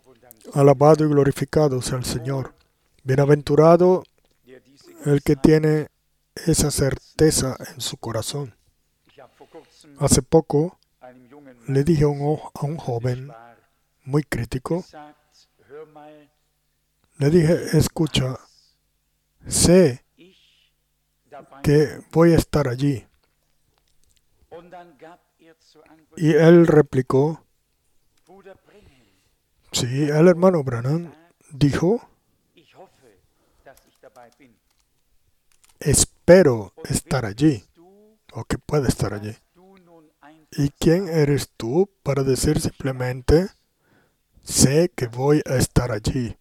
Alabado y glorificado sea el Señor. Bienaventurado el que tiene esa certeza en su corazón. Hace poco le dije a un joven muy crítico, le dije, escucha, sé que voy a estar allí. Y él replicó, sí, el hermano Branham dijo, espero estar allí, o que pueda estar allí. ¿Y quién eres tú para decir simplemente, sé que voy a estar allí?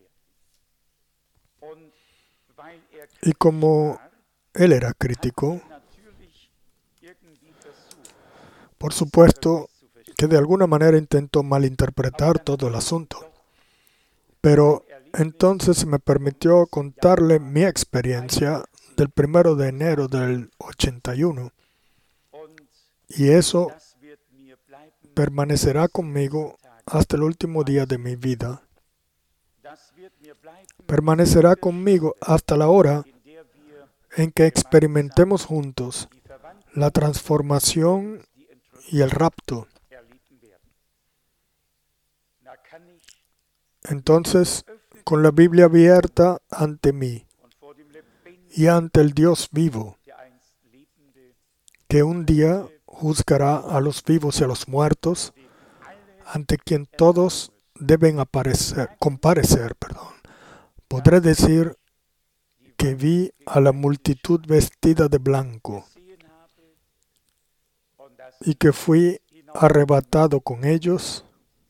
Y como él era crítico, por supuesto que de alguna manera intentó malinterpretar todo el asunto. Pero entonces me permitió contarle mi experiencia del 1 de enero del 81. Y eso permanecerá conmigo hasta el último día de mi vida. Permanecerá conmigo hasta la hora en que experimentemos juntos la transformación y el rapto. Entonces, con la Biblia abierta ante mí y ante el Dios vivo, que un día juzgará a los vivos y a los muertos, ante quien todos deben comparecer, podré decir que vi a la multitud vestida de blanco y que fui arrebatado con ellos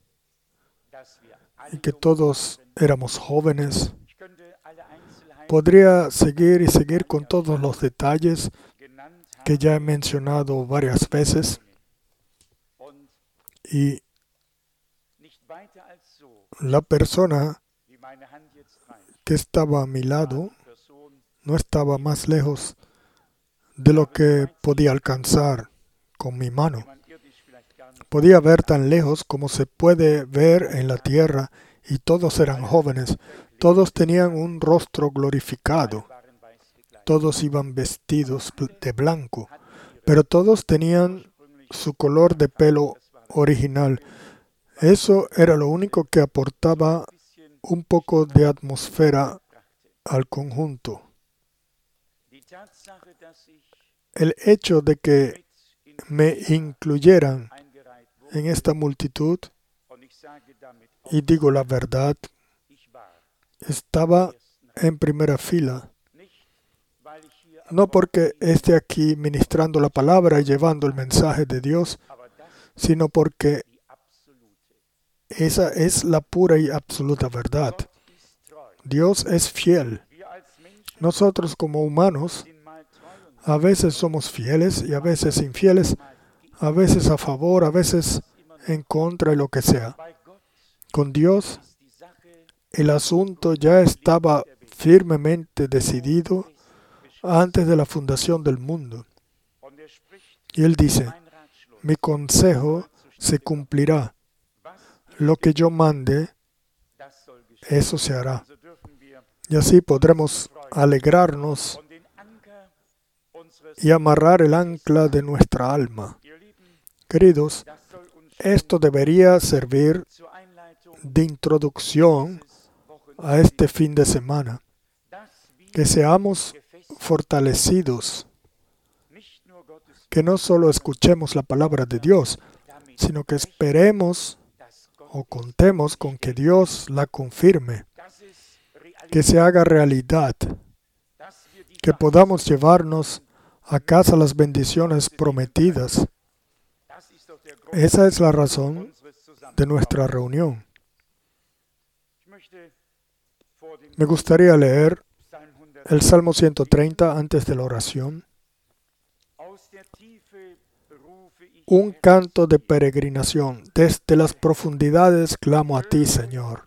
y que todos éramos jóvenes. Podría seguir y seguir con todos los detalles que ya he mencionado varias veces. Y la persona que estaba a mi lado no estaba más lejos de lo que podía alcanzar con mi mano. Podía ver tan lejos como se puede ver en la tierra, y todos eran jóvenes. Todos tenían un rostro glorificado. Todos iban vestidos de blanco, pero todos tenían su color de pelo original. Eso era lo único que aportaba un poco de atmósfera al conjunto. El hecho de que me incluyeran en esta multitud, y digo la verdad, estaba en primera fila. No porque esté aquí ministrando la palabra y llevando el mensaje de Dios, sino porque esa es la pura y absoluta verdad. Dios es fiel. Nosotros como humanos, a veces somos fieles y a veces infieles, a veces a favor, a veces en contra y lo que sea. Con Dios, el asunto ya estaba firmemente decidido antes de la fundación del mundo. Y Él dice, mi consejo se cumplirá. Lo que yo mande, eso se hará. Y así podremos alegrarnos y amarrar el ancla de nuestra alma. Queridos, esto debería servir de introducción a este fin de semana. Que seamos fortalecidos, que no solo escuchemos la palabra de Dios, sino que esperemos o contemos con que Dios la confirme, que se haga realidad, que podamos llevarnos a casa las bendiciones prometidas. Esa es la razón de nuestra reunión. Me gustaría leer el Salmo 130 antes de la oración. Un canto de peregrinación. Desde las profundidades clamo a ti, Señor.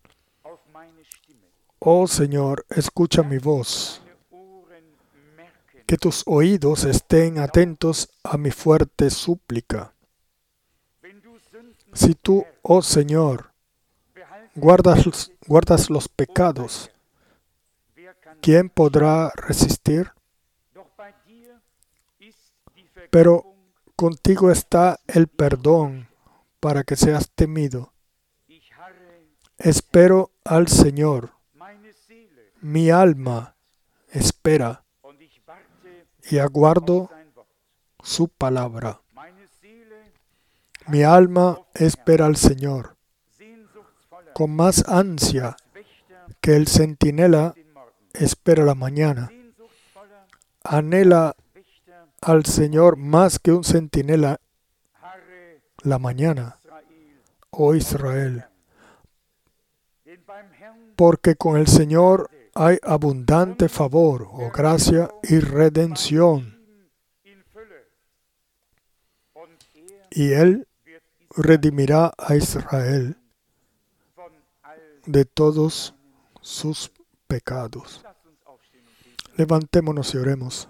Oh Señor, escucha mi voz. Que tus oídos estén atentos a mi fuerte súplica. Si tú, oh Señor, guardas los pecados. ¿Quién podrá resistir? Pero contigo está el perdón para que seas temido. Espero al Señor. Mi alma espera y aguardo su palabra. Mi alma espera al Señor con más ansia que el centinela espera la mañana. Anhela al Señor más que un centinela la mañana, oh Israel. Porque con el Señor hay abundante favor, o gracia y redención. Y Él redimirá a Israel de todos sus pecados. Levantémonos y oremos.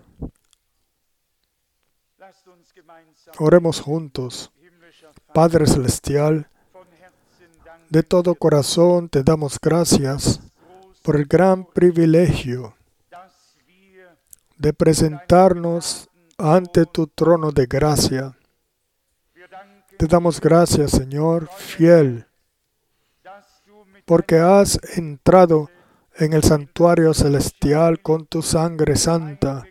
Oremos juntos. Padre Celestial, de todo corazón te damos gracias por el gran privilegio de presentarnos ante tu trono de gracia. Te damos gracias, Señor, fiel, porque has entrado en el santuario celestial con tu sangre santa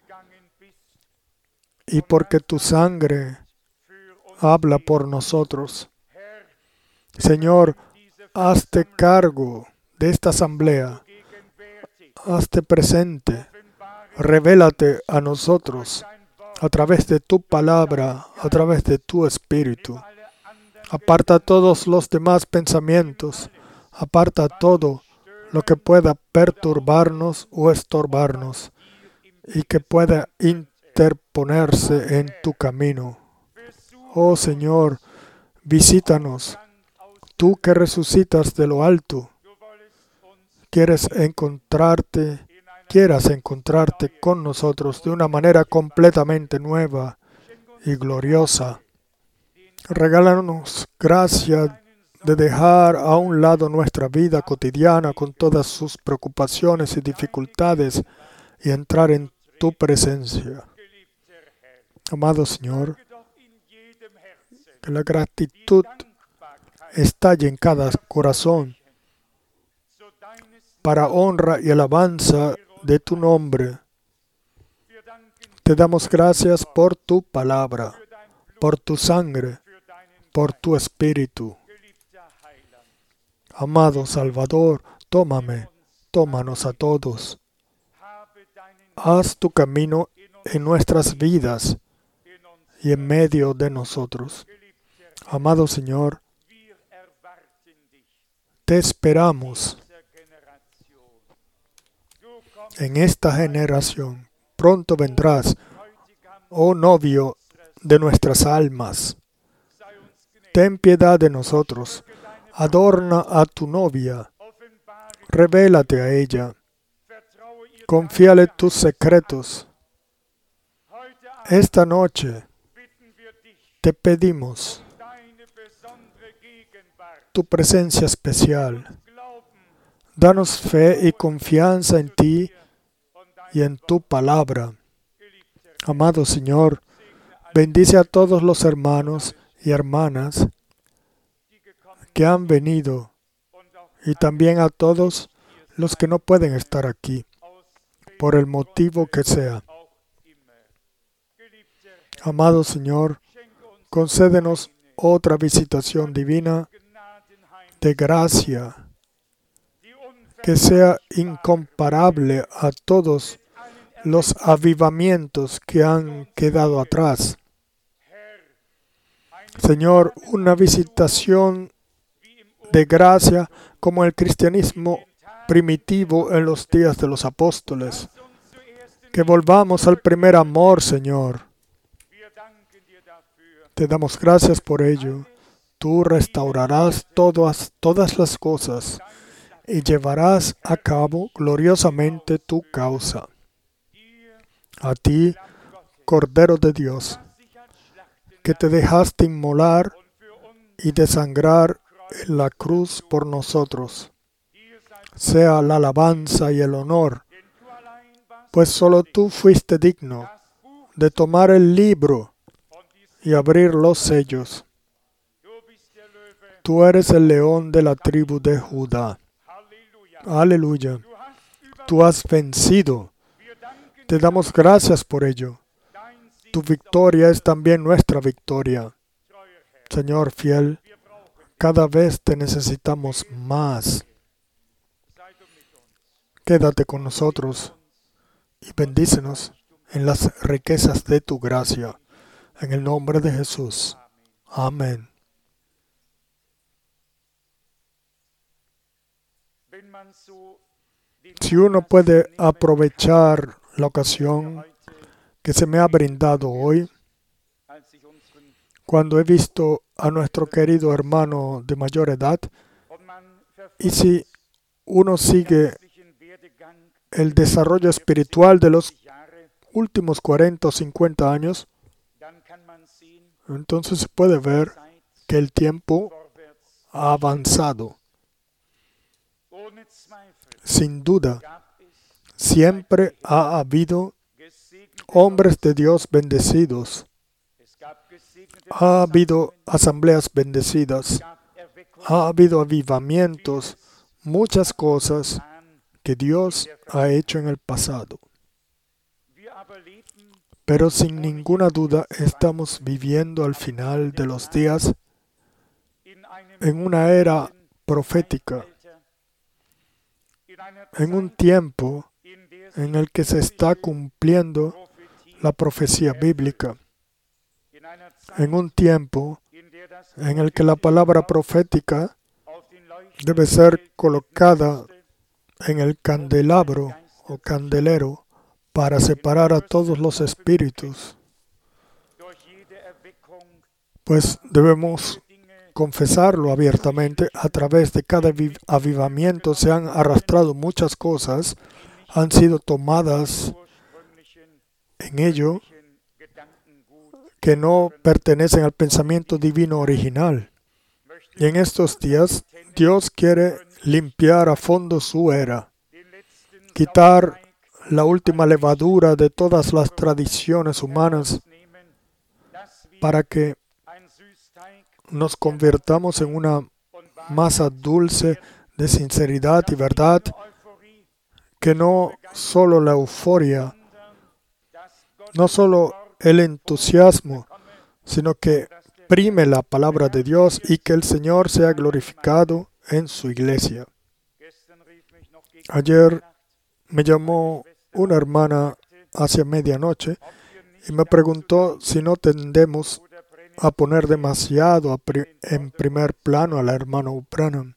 y porque tu sangre habla por nosotros. Señor, hazte cargo de esta asamblea, hazte presente, revélate a nosotros a través de tu palabra, a través de tu espíritu. Aparta todos los demás pensamientos, aparta todo lo que pueda perturbarnos o estorbarnos y que pueda interponerse en tu camino. Oh Señor, visítanos. Tú que resucitas de lo alto, quieras encontrarte con nosotros de una manera completamente nueva y gloriosa. Regálanos gracia de dejar a un lado nuestra vida cotidiana con todas sus preocupaciones y dificultades y entrar en tu presencia. Amado Señor, que la gratitud estalle en cada corazón para honra y alabanza de tu nombre. Te damos gracias por tu palabra, por tu sangre, por tu espíritu. Amado Salvador, tómanos a todos. Haz tu camino en nuestras vidas y en medio de nosotros. Amado Señor, te esperamos en esta generación. Pronto vendrás, oh novio de nuestras almas. Ten piedad de nosotros. Adorna a tu novia. Revélate a ella. Confíale tus secretos. Esta noche te pedimos tu presencia especial. Danos fe y confianza en ti y en tu palabra. Amado Señor, bendice a todos los hermanos y hermanas que han venido y también a todos los que no pueden estar aquí, por el motivo que sea. Amado Señor, concédenos otra visitación divina de gracia que sea incomparable a todos los avivamientos que han quedado atrás. Señor, una visitación de gracia como el cristianismo primitivo en los días de los apóstoles. Que volvamos al primer amor, Señor. Te damos gracias por ello. Tú restaurarás todas las cosas y llevarás a cabo gloriosamente tu causa. A ti, Cordero de Dios, que te dejaste inmolar y desangrar en la cruz por nosotros. Sea la alabanza y el honor, pues solo tú fuiste digno de tomar el libro y abrir los sellos. Tú eres el león de la tribu de Judá. Aleluya. Tú has vencido. Te damos gracias por ello. Tu victoria es también nuestra victoria. Señor fiel, cada vez te necesitamos más. Quédate con nosotros y bendícenos en las riquezas de tu gracia. En el nombre de Jesús. Amén. Si uno puede aprovechar la ocasión que se me ha brindado hoy, cuando he visto a nuestro querido hermano de mayor edad, y si uno sigue el desarrollo espiritual de los últimos 40 o 50 años, entonces se puede ver que el tiempo ha avanzado. Sin duda, siempre ha habido hombres de Dios bendecidos. Ha habido asambleas bendecidas. Ha habido avivamientos, muchas cosas que Dios ha hecho en el pasado. Pero sin ninguna duda estamos viviendo al final de los días en una era profética, en un tiempo en el que se está cumpliendo la profecía bíblica, en un tiempo en el que la palabra profética debe ser colocada en el candelabro o candelero para separar a todos los espíritus. Pues debemos confesarlo abiertamente. A través de cada avivamiento se han arrastrado muchas cosas, han sido tomadas en ello que no pertenecen al pensamiento divino original. Y en estos días, Dios quiere limpiar a fondo su era, quitar la última levadura de todas las tradiciones humanas para que nos convirtamos en una masa dulce de sinceridad y verdad, que no solo la euforia, no solo el entusiasmo, sino que prime la palabra de Dios y que el Señor sea glorificado en su iglesia. Ayer me llamó una hermana hacia medianoche y me preguntó si no tendemos a poner demasiado en primer plano al hermano Branham.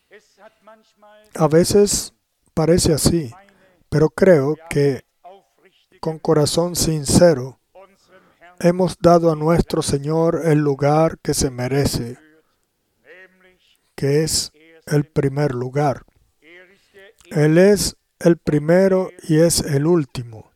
A veces parece así, pero creo que con corazón sincero hemos dado a nuestro Señor el lugar que se merece, que es el primer lugar. Él es el primero y es el último.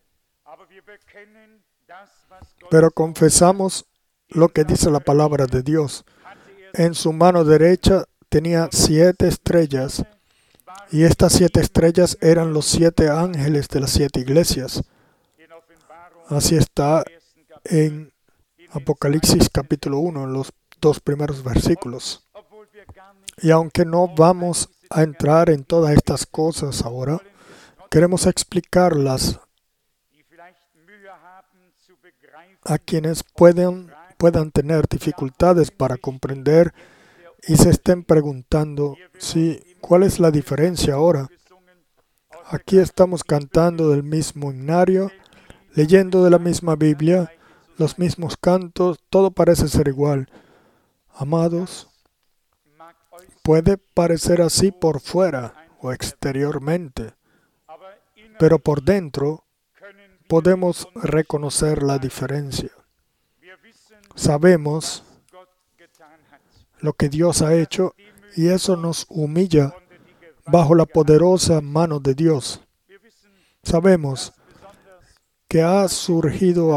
Pero confesamos lo que dice la palabra de Dios. En su mano derecha tenía 7 estrellas, y estas 7 estrellas eran los 7 ángeles de las 7 iglesias. Así está en Apocalipsis capítulo 1, en los 2 primeros versículos. Y aunque no vamos a entrar en todas estas cosas ahora, queremos explicarlas a quienes puedan tener dificultades para comprender y se estén preguntando ¿cuál es la diferencia ahora? Aquí estamos cantando del mismo himnario, leyendo de la misma Biblia, los mismos cantos, todo parece ser igual. Amados, puede parecer así por fuera o exteriormente, pero por dentro podemos reconocer la diferencia. Sabemos lo que Dios ha hecho y eso nos humilla bajo la poderosa mano de Dios. Sabemos que ha surgido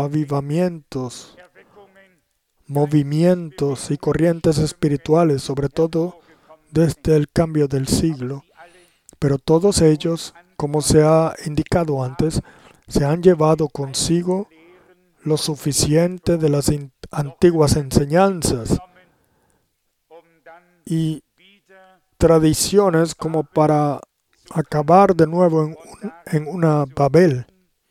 avivamientos, movimientos y corrientes espirituales, sobre todo desde el cambio del siglo, pero todos ellos, como se ha indicado antes, se han llevado consigo lo suficiente de las antiguas enseñanzas y tradiciones como para acabar de nuevo en una Babel.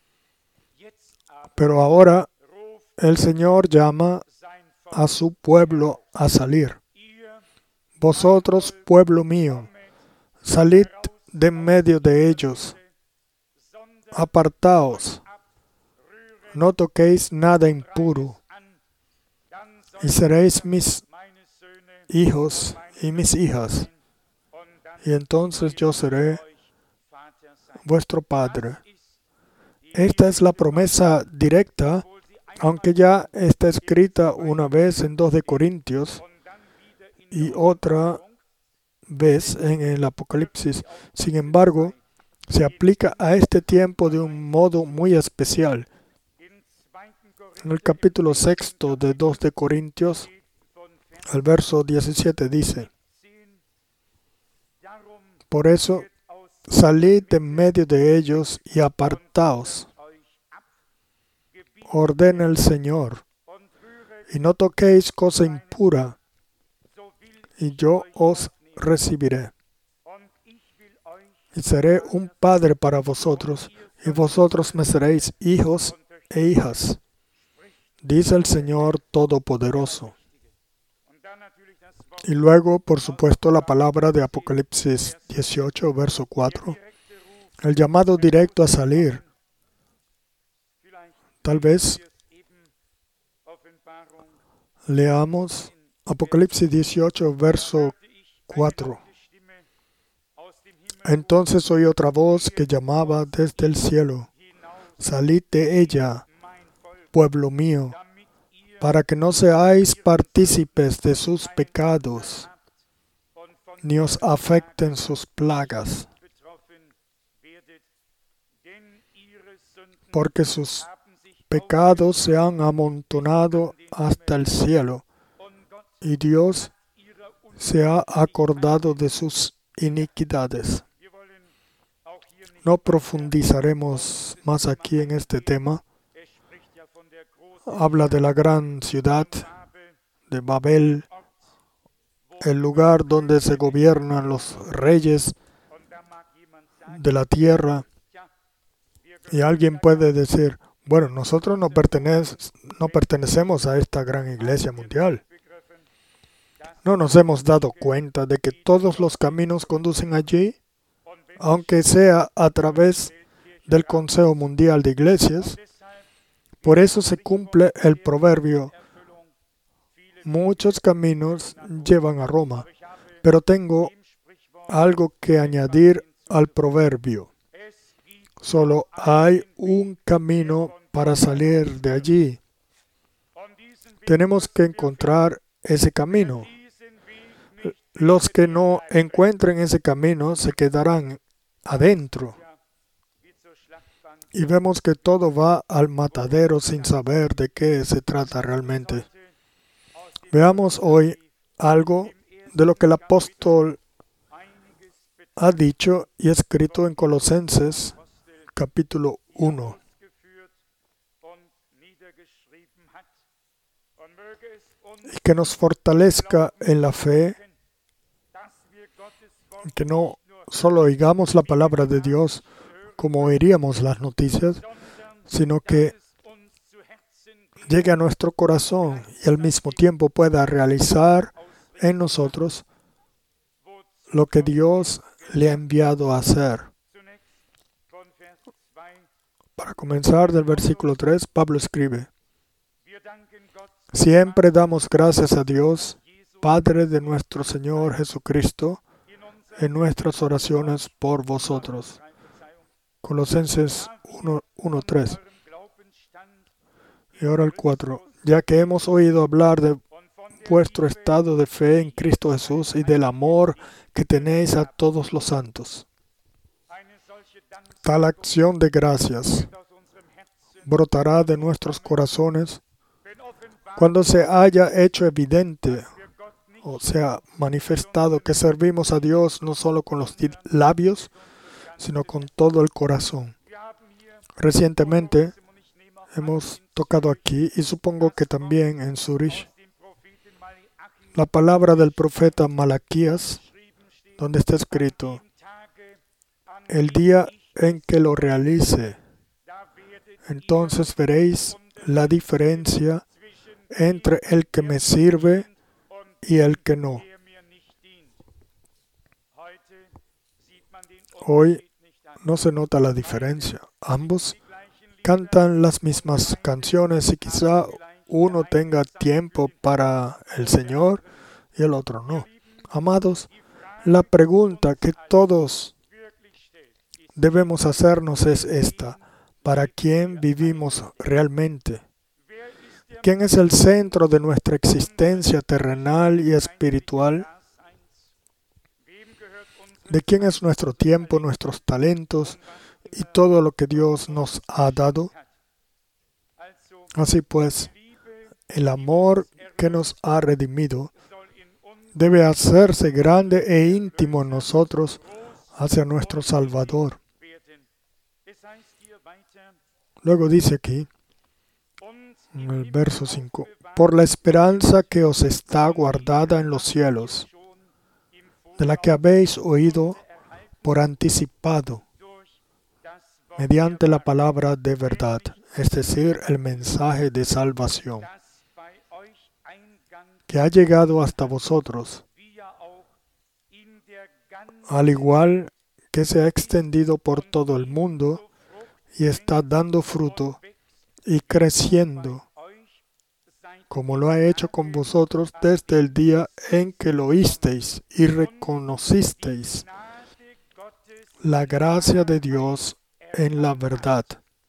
Pero ahora el Señor llama a su pueblo a salir. Vosotros, pueblo mío, salid de en medio de ellos, apartaos, no toquéis nada impuro, y seréis mis hijos y mis hijas, y entonces yo seré vuestro Padre. Esta es la promesa directa, aunque ya está escrita una vez en 2 de Corintios y otra vez en el Apocalipsis. Sin embargo, se aplica a este tiempo de un modo muy especial. En el capítulo 6 de 2 de Corintios, el verso 17 dice: por eso, salid de en medio de ellos y apartaos, ordena el Señor, y no toquéis cosa impura, y yo os recibiré. Y seré un padre para vosotros, y vosotros me seréis hijos e hijas, dice el Señor Todopoderoso. Y luego, por supuesto, la palabra de Apocalipsis 18, verso 4, el llamado directo a salir. Tal vez leamos Apocalipsis 18, verso 4. Entonces oí otra voz que llamaba desde el cielo: salid de ella, pueblo mío, para que no seáis partícipes de sus pecados, ni os afecten sus plagas, porque sus pecados se han amontonado hasta el cielo, y Dios se ha acordado de sus iniquidades. No profundizaremos más aquí en este tema. Habla de la gran ciudad de Babel, el lugar donde se gobiernan los reyes de la tierra. Y alguien puede decir: bueno, nosotros no pertenecemos a esta gran iglesia mundial. ¿No nos hemos dado cuenta de que todos los caminos conducen allí? Aunque sea a través del Consejo Mundial de Iglesias. Por eso se cumple el proverbio: muchos caminos llevan a Roma. Pero tengo algo que añadir al proverbio. Solo hay un camino para salir de allí. Tenemos que encontrar ese camino. Los que no encuentren ese camino se quedarán adentro. Y vemos que todo va al matadero sin saber de qué se trata realmente. Veamos hoy algo de lo que el apóstol ha dicho y escrito en Colosenses capítulo 1. Y que nos fortalezca en la fe, que no solo oigamos la palabra de Dios como oiríamos las noticias, sino que llegue a nuestro corazón y al mismo tiempo pueda realizar en nosotros lo que Dios le ha enviado a hacer. Para comenzar, del versículo 3, Pablo escribe: siempre damos gracias a Dios, Padre de nuestro Señor Jesucristo, en nuestras oraciones por vosotros. Colosenses 1:3. Y ahora el 4. Ya que hemos oído hablar de vuestro estado de fe en Cristo Jesús y del amor que tenéis a todos los santos. Tal acción de gracias brotará de nuestros corazones cuando se haya hecho evidente o sea manifestado que servimos a Dios no solo con los labios, sino con todo el corazón. Recientemente hemos tocado aquí, y supongo que también en Zurich, la palabra del profeta Malaquías, donde está escrito: el día en que lo realice, entonces veréis la diferencia entre el que me sirve y el que no. Hoy no se nota la diferencia. Ambos cantan las mismas canciones y quizá uno tenga tiempo para el Señor y el otro no. Amados, la pregunta que todos debemos hacernos es esta: ¿para quién vivimos realmente? ¿Quién es el centro de nuestra existencia terrenal y espiritual? ¿De quién es nuestro tiempo, nuestros talentos y todo lo que Dios nos ha dado? Así pues, el amor que nos ha redimido debe hacerse grande e íntimo en nosotros hacia nuestro Salvador. Luego dice aquí, en el verso 5, por la esperanza que os está guardada en los cielos, de la que habéis oído por anticipado, mediante la palabra de verdad, es decir, el mensaje de salvación, que ha llegado hasta vosotros, al igual que se ha extendido por todo el mundo y está dando fruto y creciendo, como lo ha hecho con vosotros desde el día en que lo oísteis y reconocisteis la gracia de Dios en la verdad.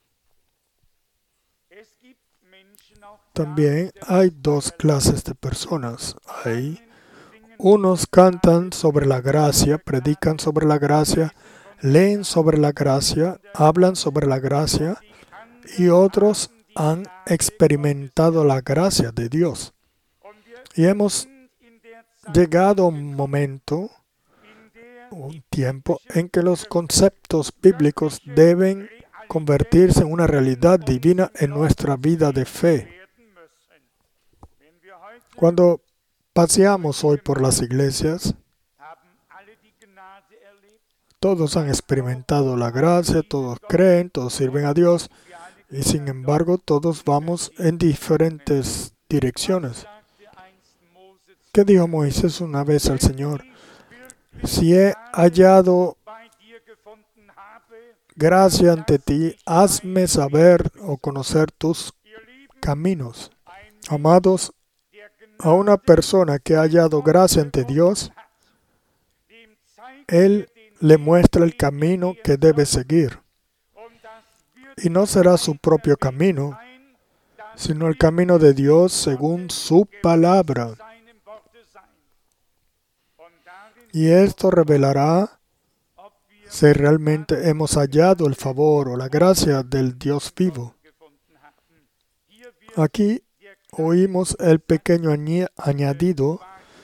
También hay dos clases de personas. Hay unos cantan sobre la gracia, predican sobre la gracia, leen sobre la gracia, hablan sobre la gracia, y otros han experimentado la gracia de Dios. Y hemos llegado a un momento, un tiempo, en que los conceptos bíblicos deben convertirse en una realidad divina en nuestra vida de fe. Cuando paseamos hoy por las iglesias, todos han experimentado la gracia, todos creen, todos sirven a Dios, y sin embargo todos vamos en diferentes direcciones. ¿Qué dijo Moisés una vez al Señor? Si he hallado gracia ante ti, hazme saber o conocer tus caminos. Amados, a una persona que ha hallado gracia ante Dios, Él le muestra el camino que debe seguir. Y no será su propio camino, sino el camino de Dios según su palabra. Y esto revelará si realmente hemos hallado el favor o la gracia del Dios vivo. Aquí oímos el pequeño añadido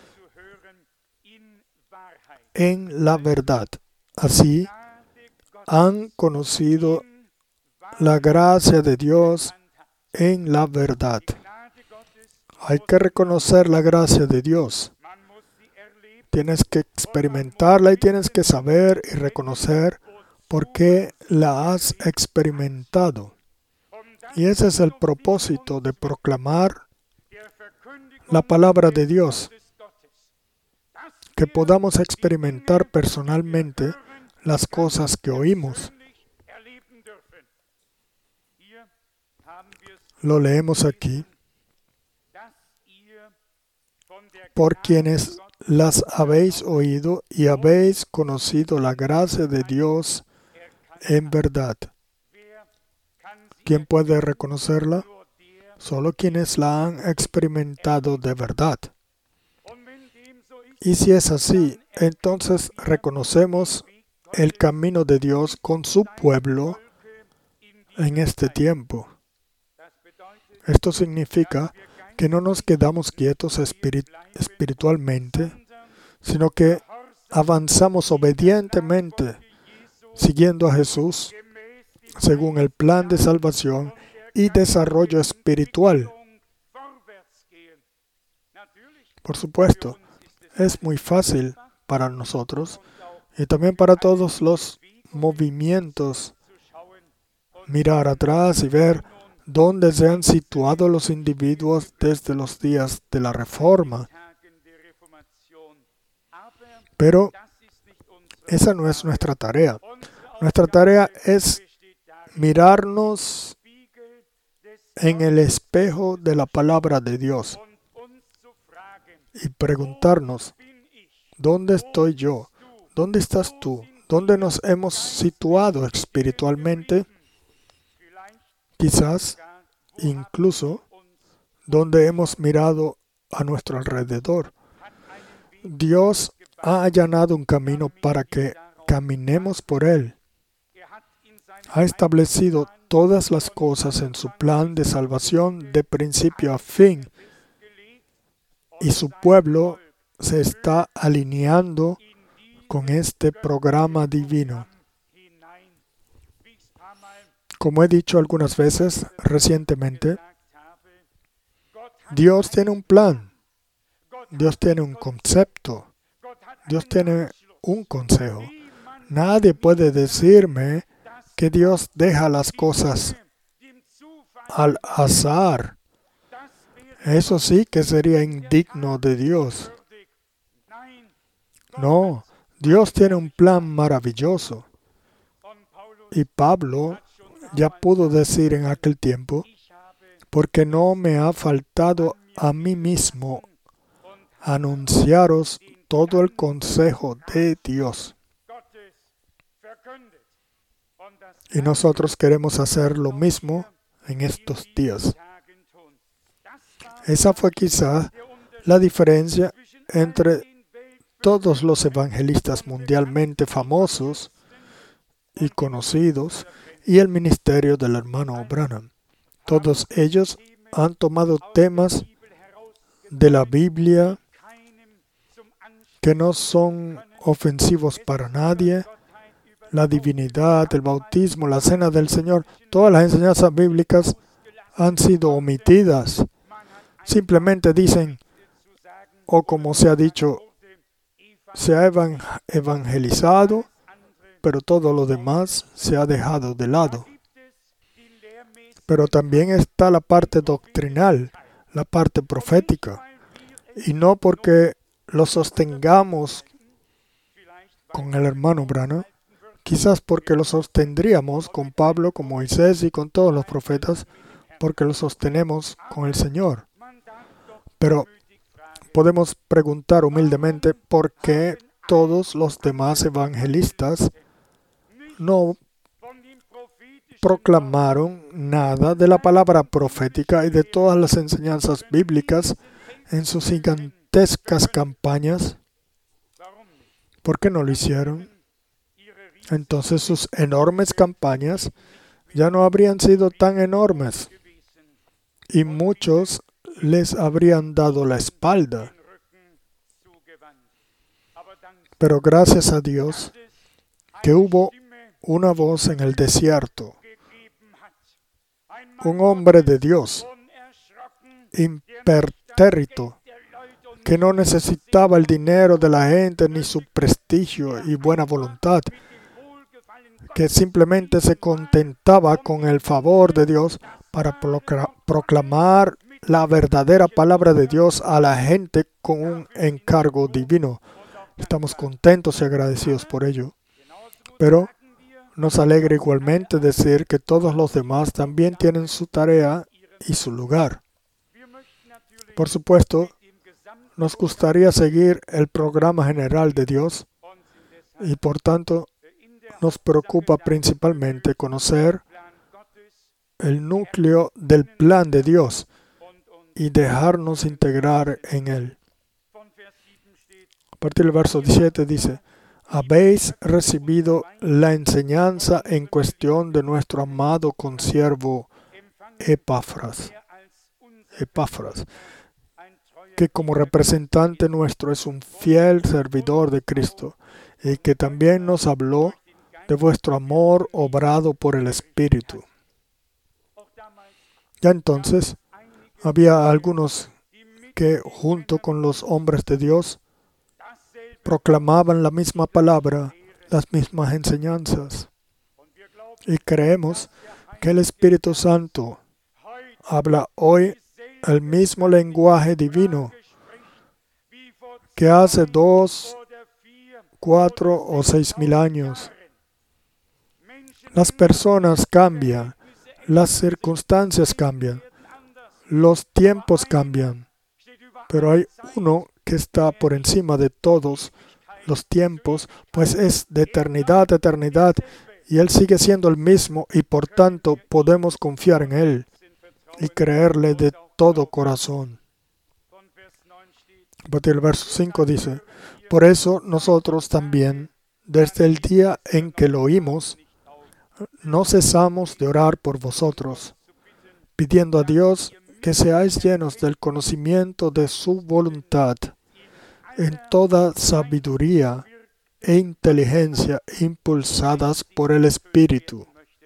en la verdad. Así han conocido la gracia de Dios en la verdad. Hay que reconocer la gracia de Dios. Tienes que experimentarla y tienes que saber y reconocer por qué la has experimentado. Y ese es el propósito de proclamar la palabra de Dios, que podamos experimentar personalmente las cosas que oímos. Lo leemos aquí. Por quienes las habéis oído y habéis conocido la gracia de Dios en verdad. ¿Quién puede reconocerla? Solo quienes la han experimentado de verdad. Y si es así, entonces reconocemos el camino de Dios con su pueblo en este tiempo. Esto significa que no nos quedamos quietos espiritualmente, sino que avanzamos obedientemente, siguiendo a Jesús, según el plan de salvación y desarrollo espiritual. Por supuesto, es muy fácil para nosotros y también para todos los movimientos mirar atrás y ver dónde se han situado los individuos desde los días de la Reforma. Pero esa no es nuestra tarea. Nuestra tarea es mirarnos en el espejo de la palabra de Dios y preguntarnos, ¿dónde estoy yo? ¿Dónde estás tú? ¿Dónde nos hemos situado espiritualmente? Quizás incluso donde hemos mirado a nuestro alrededor. Dios ha allanado un camino para que caminemos por él. Ha establecido todas las cosas en su plan de salvación de principio a fin. Y su pueblo se está alineando con este programa divino. Como he dicho algunas veces recientemente, Dios tiene un plan, Dios tiene un concepto, Dios tiene un consejo. Nadie puede decirme que Dios deja las cosas al azar. Eso sí que sería indigno de Dios. No, Dios tiene un plan maravilloso. Y Pablo ya pudo decir en aquel tiempo, porque no me ha faltado a mí mismo anunciaros todo el consejo de Dios. Y nosotros queremos hacer lo mismo en estos días. Esa fue quizá la diferencia entre todos los evangelistas mundialmente famosos y conocidos y el ministerio del hermano Branham. Todos ellos han tomado temas de la Biblia que no son ofensivos para nadie, la divinidad, el bautismo, la cena del Señor. Todas las enseñanzas bíblicas han sido omitidas. Simplemente dicen, o como se ha dicho, se ha evangelizado, pero todo lo demás se ha dejado de lado. Pero también está la parte doctrinal, la parte profética. Y no porque lo sostengamos con el hermano Branham, quizás porque lo sostendríamos con Pablo, con Moisés y con todos los profetas, porque lo sostenemos con el Señor. Pero podemos preguntar humildemente por qué todos los demás evangelistas no proclamaron nada de la palabra profética y de todas las enseñanzas bíblicas en sus gigantescas campañas. ¿Por qué no lo hicieron? Entonces sus enormes campañas ya no habrían sido tan enormes y muchos les habrían dado la espalda. Pero gracias a Dios que hubo una voz en el desierto, un hombre de Dios, impertérrito, que no necesitaba el dinero de la gente ni su prestigio y buena voluntad, que simplemente se contentaba con el favor de Dios para proclamar la verdadera palabra de Dios a la gente con un encargo divino. Estamos contentos y agradecidos por ello. Pero nos alegra igualmente decir que todos los demás también tienen su tarea y su lugar. Por supuesto, nos gustaría seguir el programa general de Dios y por tanto nos preocupa principalmente conocer el núcleo del plan de Dios y dejarnos integrar en él. A partir del verso 17 dice, habéis recibido la enseñanza en cuestión de nuestro amado consiervo Epafras, Epafras, que como representante nuestro es un fiel servidor de Cristo y que también nos habló de vuestro amor obrado por el Espíritu. Ya entonces había algunos que junto con los hombres de Dios proclamaban la misma palabra, las mismas enseñanzas. Y creemos que el Espíritu Santo habla hoy el mismo lenguaje divino que hace 2, 4 o 6,000 años. Las personas cambian, las circunstancias cambian, los tiempos cambian, pero hay uno que está por encima de todos los tiempos, pues es de eternidad a eternidad, y Él sigue siendo el mismo, y por tanto podemos confiar en Él y creerle de todo corazón. El verso 5 dice, por eso nosotros también, desde el día en que lo oímos, no cesamos de orar por vosotros, pidiendo a Dios que seáis llenos del conocimiento de su voluntad, en toda sabiduría e inteligencia impulsadas por el Espíritu.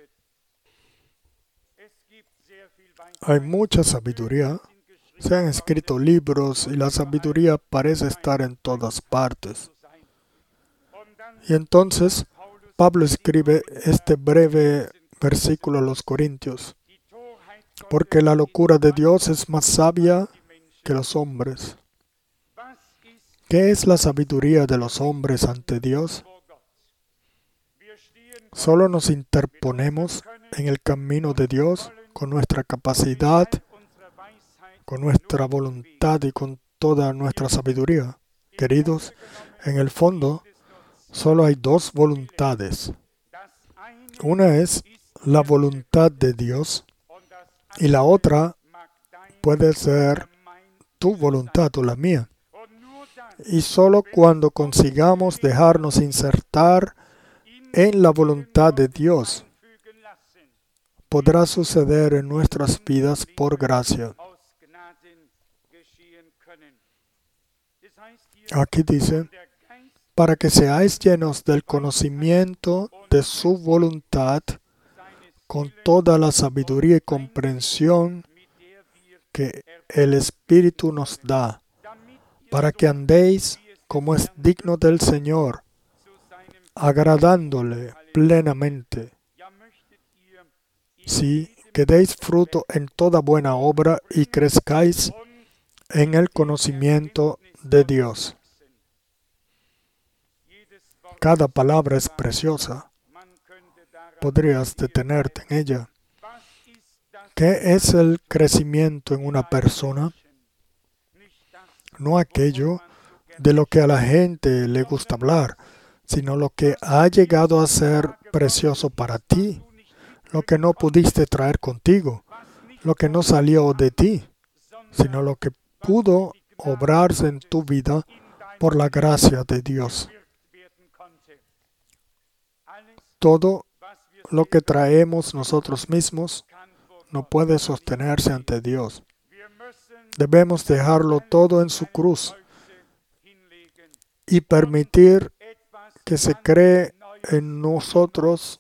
Hay mucha sabiduría. Se han escrito libros y la sabiduría parece estar en todas partes. Y entonces Pablo escribe este breve versículo a los Corintios. Porque la locura de Dios es más sabia que los hombres. ¿Qué es la sabiduría de los hombres ante Dios? Solo nos interponemos en el camino de Dios con nuestra capacidad, con nuestra voluntad y con toda nuestra sabiduría. Queridos, en el fondo, solo hay dos voluntades. Una es la voluntad de Dios y la otra puede ser tu voluntad o la mía. Y solo cuando consigamos dejarnos insertar en la voluntad de Dios, podrá suceder en nuestras vidas por gracia. Aquí dice, para que seáis llenos del conocimiento de su voluntad, con toda la sabiduría y comprensión que el Espíritu nos da, para que andéis como es digno del Señor, agradándole plenamente. Sí, que deis fruto en toda buena obra y crezcáis en el conocimiento de Dios. Cada palabra es preciosa. Podrías detenerte en ella. ¿Qué es el crecimiento en una persona? No aquello de lo que a la gente le gusta hablar, sino lo que ha llegado a ser precioso para ti, lo que no pudiste traer contigo, lo que no salió de ti, sino lo que pudo obrarse en tu vida por la gracia de Dios. Todo lo que traemos nosotros mismos no puede sostenerse ante Dios. Debemos dejarlo todo en su cruz y permitir que se cree en nosotros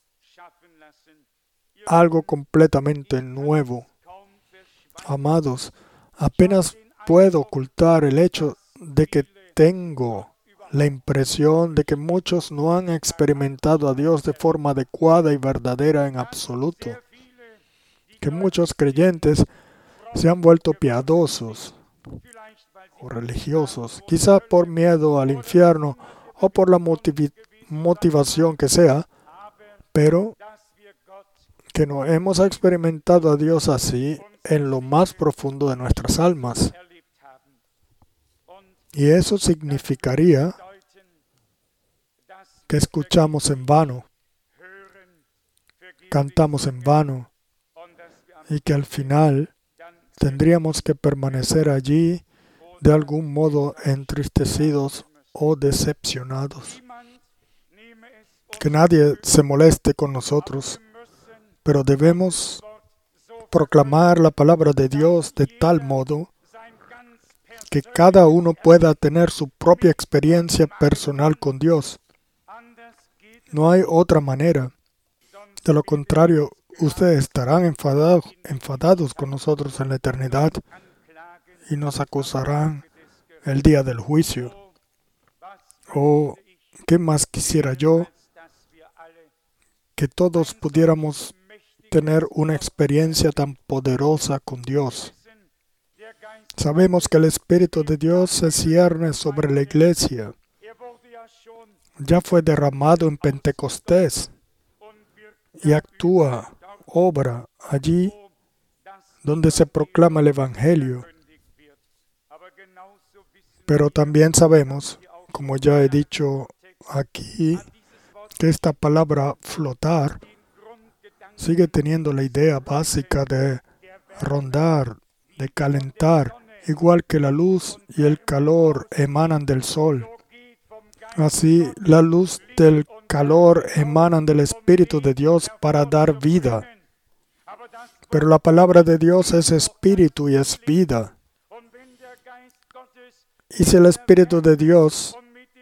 algo completamente nuevo. Amados, apenas puedo ocultar el hecho de que tengo la impresión de que muchos no han experimentado a Dios de forma adecuada y verdadera en absoluto. Que muchos creyentes se han vuelto piadosos o religiosos, quizá por miedo al infierno o por la motivación que sea, pero que no hemos experimentado a Dios así en lo más profundo de nuestras almas. Y eso significaría que escuchamos en vano, cantamos en vano, y que al final tendríamos que permanecer allí de algún modo entristecidos o decepcionados. Que nadie se moleste con nosotros, pero debemos proclamar la palabra de Dios de tal modo que cada uno pueda tener su propia experiencia personal con Dios. No hay otra manera. De lo contrario, ustedes estarán enfadados con nosotros en la eternidad y nos acusarán el día del juicio. Oh, ¿qué más quisiera yo? Que todos pudiéramos tener una experiencia tan poderosa con Dios. Sabemos que el Espíritu de Dios se cierne sobre la iglesia. Ya fue derramado en Pentecostés y actúa, obra allí donde se proclama el Evangelio. Pero también sabemos, como ya he dicho aquí, que esta palabra flotar sigue teniendo la idea básica de rondar, de calentar, igual que la luz y el calor emanan del sol. Así, la luz del calor emanan del Espíritu de Dios para dar vida. Pero la palabra de Dios es espíritu y es vida. Y si el Espíritu de Dios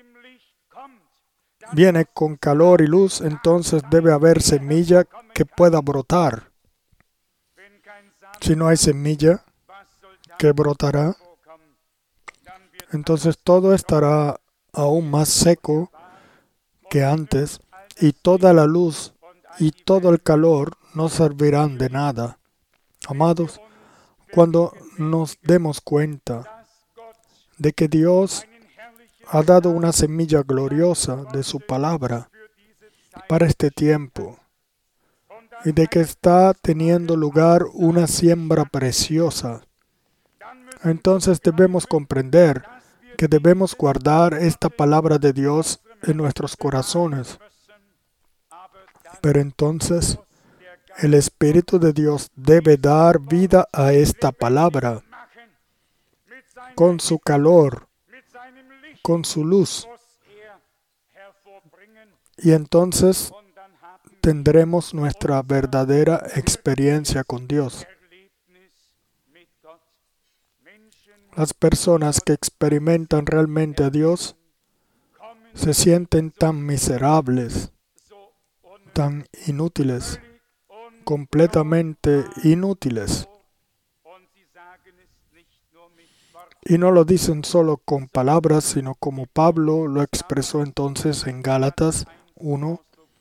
viene con calor y luz, entonces debe haber semilla que pueda brotar. Si no hay semilla que brotará, entonces todo estará aún más seco que antes, y toda la luz y todo el calor no servirán de nada. Amados, cuando nos demos cuenta de que Dios ha dado una semilla gloriosa de su palabra para este tiempo, y de que está teniendo lugar una siembra preciosa, entonces debemos comprender que debemos guardar esta palabra de Dios en nuestros corazones. Pero entonces, el Espíritu de Dios debe dar vida a esta palabra con su calor, con su luz. Y entonces tendremos nuestra verdadera experiencia con Dios. Las personas que experimentan realmente a Dios se sienten tan miserables, tan inútiles, completamente inútiles. Y no lo dicen solo con palabras, sino como Pablo lo expresó entonces en Gálatas 1,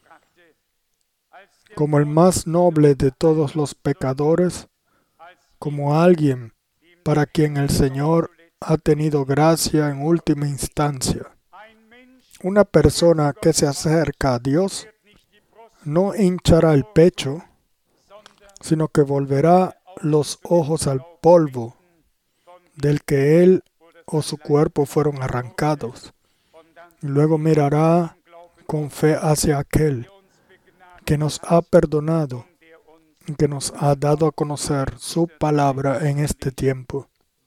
como el más noble de todos los pecadores, como alguien para quien el Señor ha tenido gracia en última instancia. Una persona que se acerca a Dios no hinchará el pecho, sino que volverá los ojos al polvo del que él o su cuerpo fueron arrancados. Y luego mirará con fe hacia aquel que nos ha perdonado y que nos ha dado a conocer su palabra en este tiempo.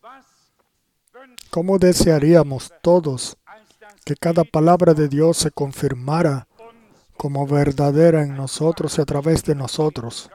¿Cómo desearíamos todos que cada palabra de Dios se confirmara como verdadera en nosotros y a través de nosotros?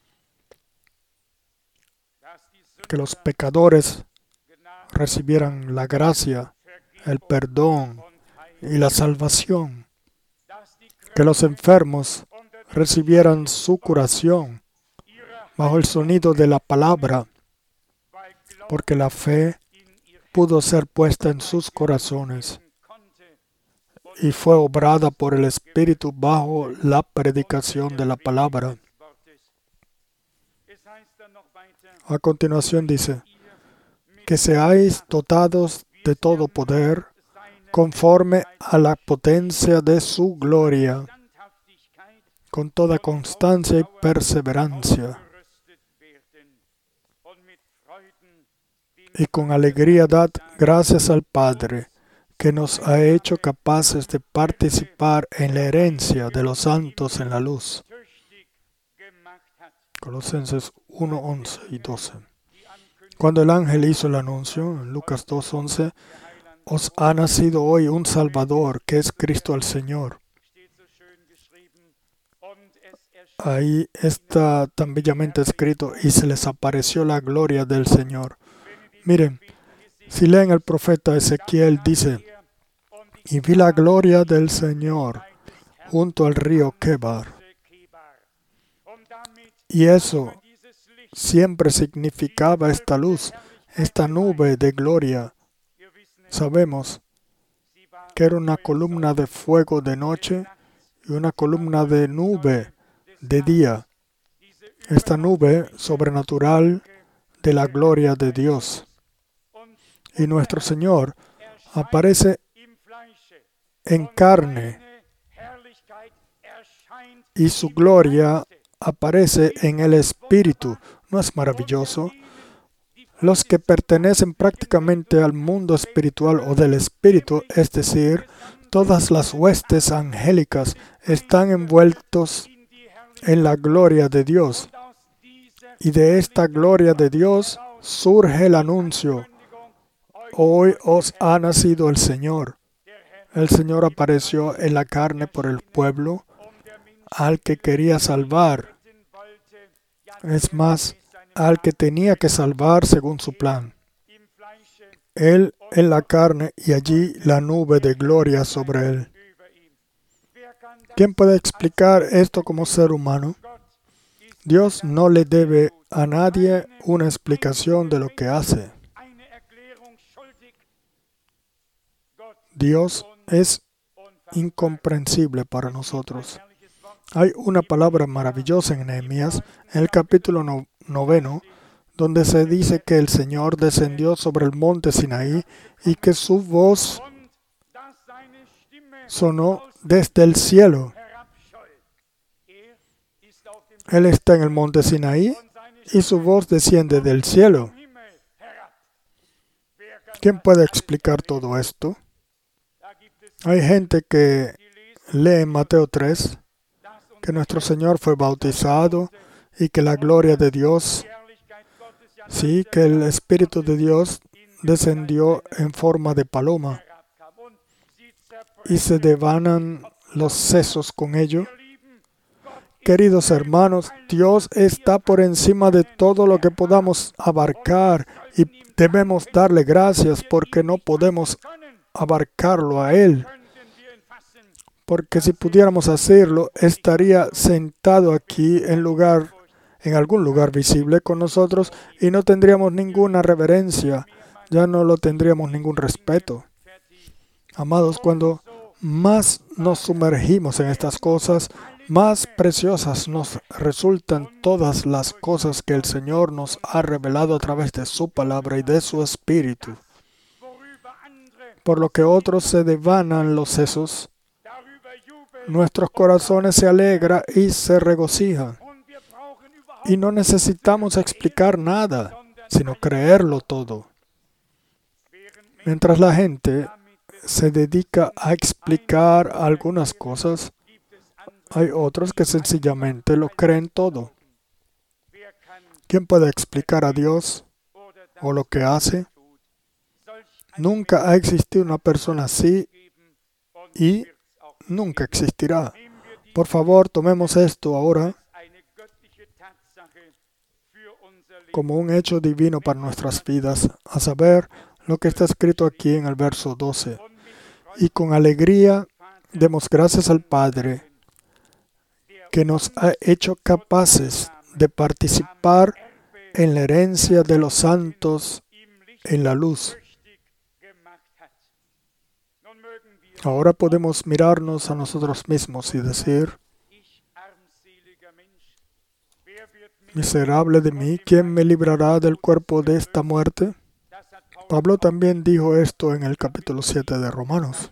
Que los pecadores recibieran la gracia, el perdón y la salvación. Que los enfermos recibieran su curación bajo el sonido de la palabra, porque la fe pudo ser puesta en sus corazones y fue obrada por el Espíritu bajo la predicación de la palabra. A continuación dice, que seáis dotados de todo poder, conforme a la potencia de su gloria, con toda constancia y perseverancia, y con alegría dad gracias al Padre, que nos ha hecho capaces de participar en la herencia de los santos en la luz. Colosenses 1, 11 y 12. Cuando el ángel hizo el anuncio, en Lucas 2, 11, os ha nacido hoy un Salvador, que es Cristo el Señor. Ahí está tan bellamente escrito, y se les apareció la gloria del Señor. Miren, si leen el profeta Ezequiel, dice, y vi la gloria del Señor junto al río Quebar. Y eso siempre significaba esta luz, esta nube de gloria. Sabemos que era una columna de fuego de noche y una columna de nube de día. Esta nube sobrenatural de la gloria de Dios. Y nuestro Señor aparece en carne y su gloria aparece en el Espíritu. ¿No es maravilloso? Los que pertenecen prácticamente al mundo espiritual o del Espíritu, es decir, todas las huestes angélicas, están envueltos en la gloria de Dios. Y de esta gloria de Dios surge el anuncio: hoy os ha nacido el Señor. El Señor apareció en la carne por el pueblo al que quería salvar. Es más, al que tenía que salvar según su plan. Él en la carne y allí la nube de gloria sobre él. ¿Quién puede explicar esto como ser humano? Dios no le debe a nadie una explicación de lo que hace. Dios es incomprensible para nosotros. Hay una palabra maravillosa en Nehemías, en el capítulo 9, donde se dice que el Señor descendió sobre el monte Sinaí y que su voz sonó desde el cielo. Él está en el monte Sinaí y su voz desciende del cielo. ¿Quién puede explicar todo esto? Hay gente que lee en Mateo 3 que nuestro Señor fue bautizado y que la gloria de Dios, sí, que el Espíritu de Dios descendió en forma de paloma y se devanan los sesos con ello. Queridos hermanos, Dios está por encima de todo lo que podamos abarcar y debemos darle gracias porque no podemos abarcarlo a Él. Porque si pudiéramos hacerlo, estaría sentado aquí en algún lugar visible con nosotros y no tendríamos ninguna reverencia, ya no lo tendríamos ningún respeto. Amados, cuando más nos sumergimos en estas cosas, más preciosas nos resultan todas las cosas que el Señor nos ha revelado a través de su palabra y de su Espíritu. Por lo que otros se devanan los sesos, nuestros corazones se alegran y se regocijan. Y no necesitamos explicar nada, sino creerlo todo. Mientras la gente se dedica a explicar algunas cosas, hay otros que sencillamente lo creen todo. ¿Quién puede explicar a Dios o lo que hace? Nunca ha existido una persona así y nunca existirá. Por favor, tomemos esto ahora como un hecho divino para nuestras vidas, a saber, lo que está escrito aquí en el verso 12. Y con alegría demos gracias al Padre, que nos ha hecho capaces de participar en la herencia de los santos en la luz. Ahora podemos mirarnos a nosotros mismos y decir: miserable de mí, ¿quién me librará del cuerpo de esta muerte? Pablo también dijo esto en el capítulo 7 de Romanos.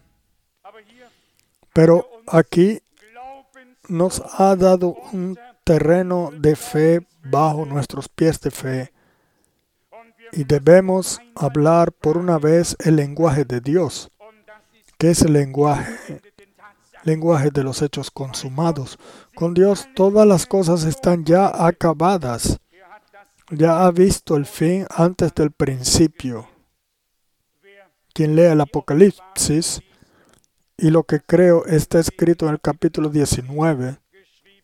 Pero aquí nos ha dado un terreno de fe bajo nuestros pies de fe y debemos hablar por una vez el lenguaje de Dios, que es el lenguaje de los hechos consumados. Con Dios todas las cosas están ya acabadas. Ya ha visto el fin antes del principio. Quien lea el Apocalipsis, y lo que creo está escrito en el capítulo 19,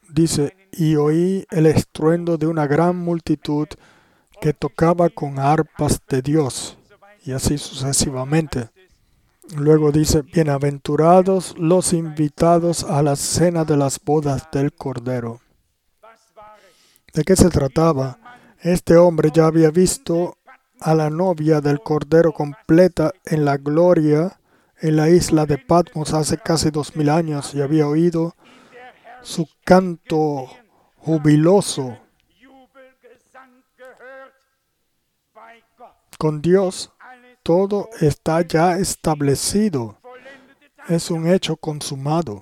dice, y oí el estruendo de una gran multitud que tocaba con arpas de Dios, y así sucesivamente. Luego dice, bienaventurados los invitados a la cena de las bodas del Cordero. ¿De qué se trataba? Este hombre ya había visto a la novia del Cordero completa en la gloria en la isla de Patmos hace casi 2000 años y había oído su canto jubiloso. Con Dios todo está ya establecido. Es un hecho consumado.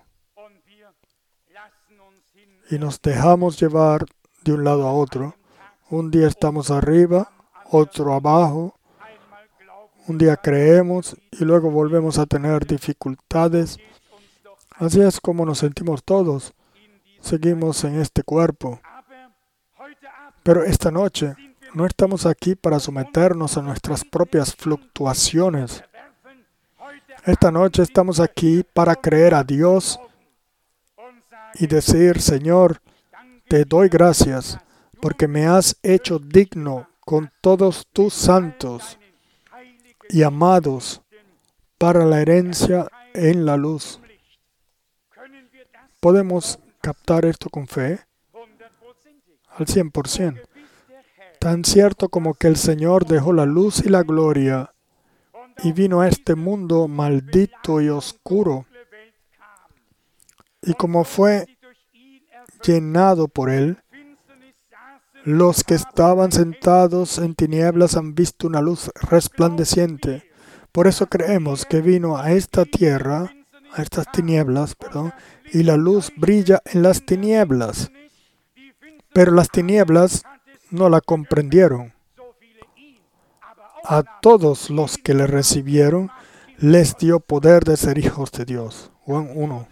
Y nos dejamos llevar de un lado a otro. Un día estamos arriba, otro abajo. Un día creemos y luego volvemos a tener dificultades. Así es como nos sentimos todos. Seguimos en este cuerpo. Pero esta noche no estamos aquí para someternos a nuestras propias fluctuaciones. Esta noche estamos aquí para creer a Dios y decir, Señor, te doy gracias porque me has hecho digno con todos tus santos y amados para la herencia en la luz. ¿Podemos captar esto con fe? Al 100%. Tan cierto como que el Señor dejó la luz y la gloria y vino a este mundo maldito y oscuro. Y como fue llenado por Él, los que estaban sentados en tinieblas han visto una luz resplandeciente. Por eso creemos que vino a esta tierra, a estas tinieblas, y la luz brilla en las tinieblas. Pero las tinieblas no la comprendieron. A todos los que le recibieron, les dio poder de ser hijos de Dios. Juan 1,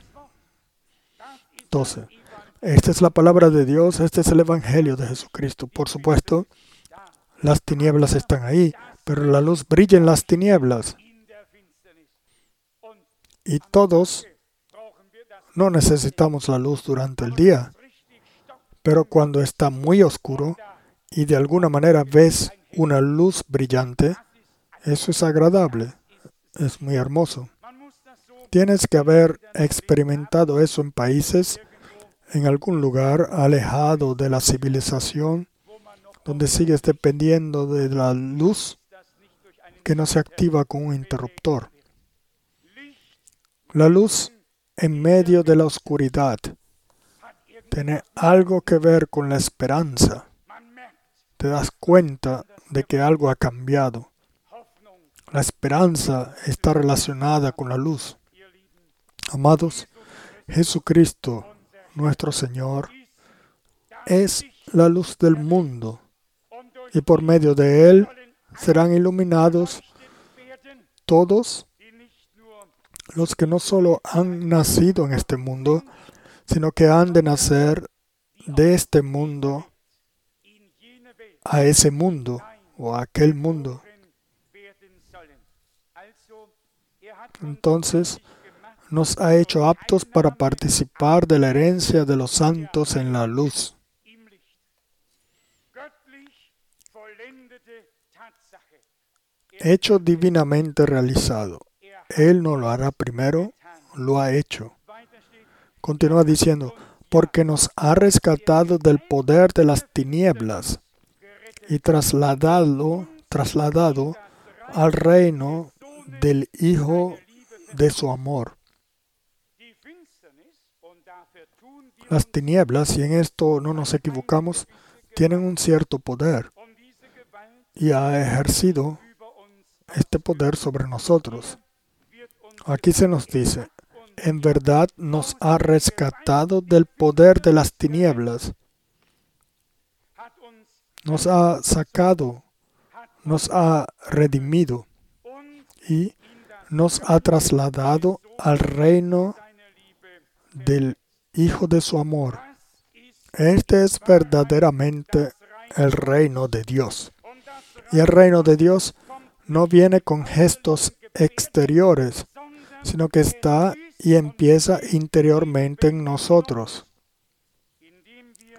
12. Esta es la palabra de Dios, este es el Evangelio de Jesucristo. Por supuesto, las tinieblas están ahí, pero la luz brilla en las tinieblas. Y todos no necesitamos la luz durante el día, pero cuando está muy oscuro y de alguna manera ves una luz brillante, eso es agradable, es muy hermoso. Tienes que haber experimentado eso en países, en algún lugar alejado de la civilización, donde sigues dependiendo de la luz que no se activa con un interruptor. La luz en medio de la oscuridad tiene algo que ver con la esperanza. Te das cuenta de que algo ha cambiado. La esperanza está relacionada con la luz. Amados, Jesucristo, nuestro Señor, es la luz del mundo, y por medio de Él serán iluminados todos los que no solo han nacido en este mundo, sino que han de nacer de este mundo a ese mundo o a aquel mundo. Entonces, nos ha hecho aptos para participar de la herencia de los santos en la luz. Hecho divinamente realizado. Él no lo hará primero, lo ha hecho. Continúa diciendo, porque nos ha rescatado del poder de las tinieblas y trasladado al reino del Hijo de su amor. Las tinieblas, y en esto no nos equivocamos, tienen un cierto poder y ha ejercido este poder sobre nosotros. Aquí se nos dice, en verdad nos ha rescatado del poder de las tinieblas. Nos ha sacado, nos ha redimido y nos ha trasladado al reino del Hijo de su amor. Este es verdaderamente el reino de Dios. Y el reino de Dios no viene con gestos exteriores, sino que está y empieza interiormente en nosotros.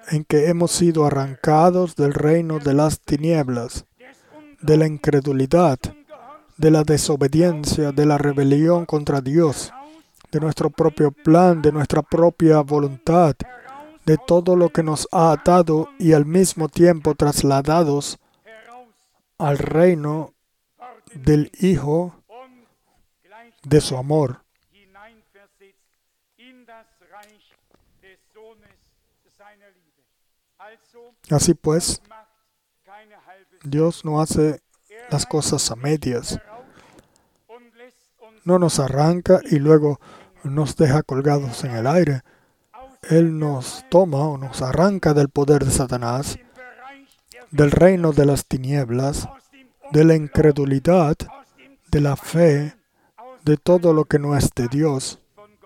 en que hemos sido arrancados del reino de las tinieblas, de la incredulidad, de la desobediencia, de la rebelión contra Dios, de nuestro propio plan, de nuestra propia voluntad, de todo lo que nos ha atado y al mismo tiempo trasladados al reino del Hijo de su amor. Así pues, Dios no hace las cosas a medias. No nos arranca y luego nos deja colgados en el aire. Él nos toma o nos arranca del poder de Satanás, del reino de las tinieblas, de la incredulidad, de la fe, de todo lo que no es de Dios.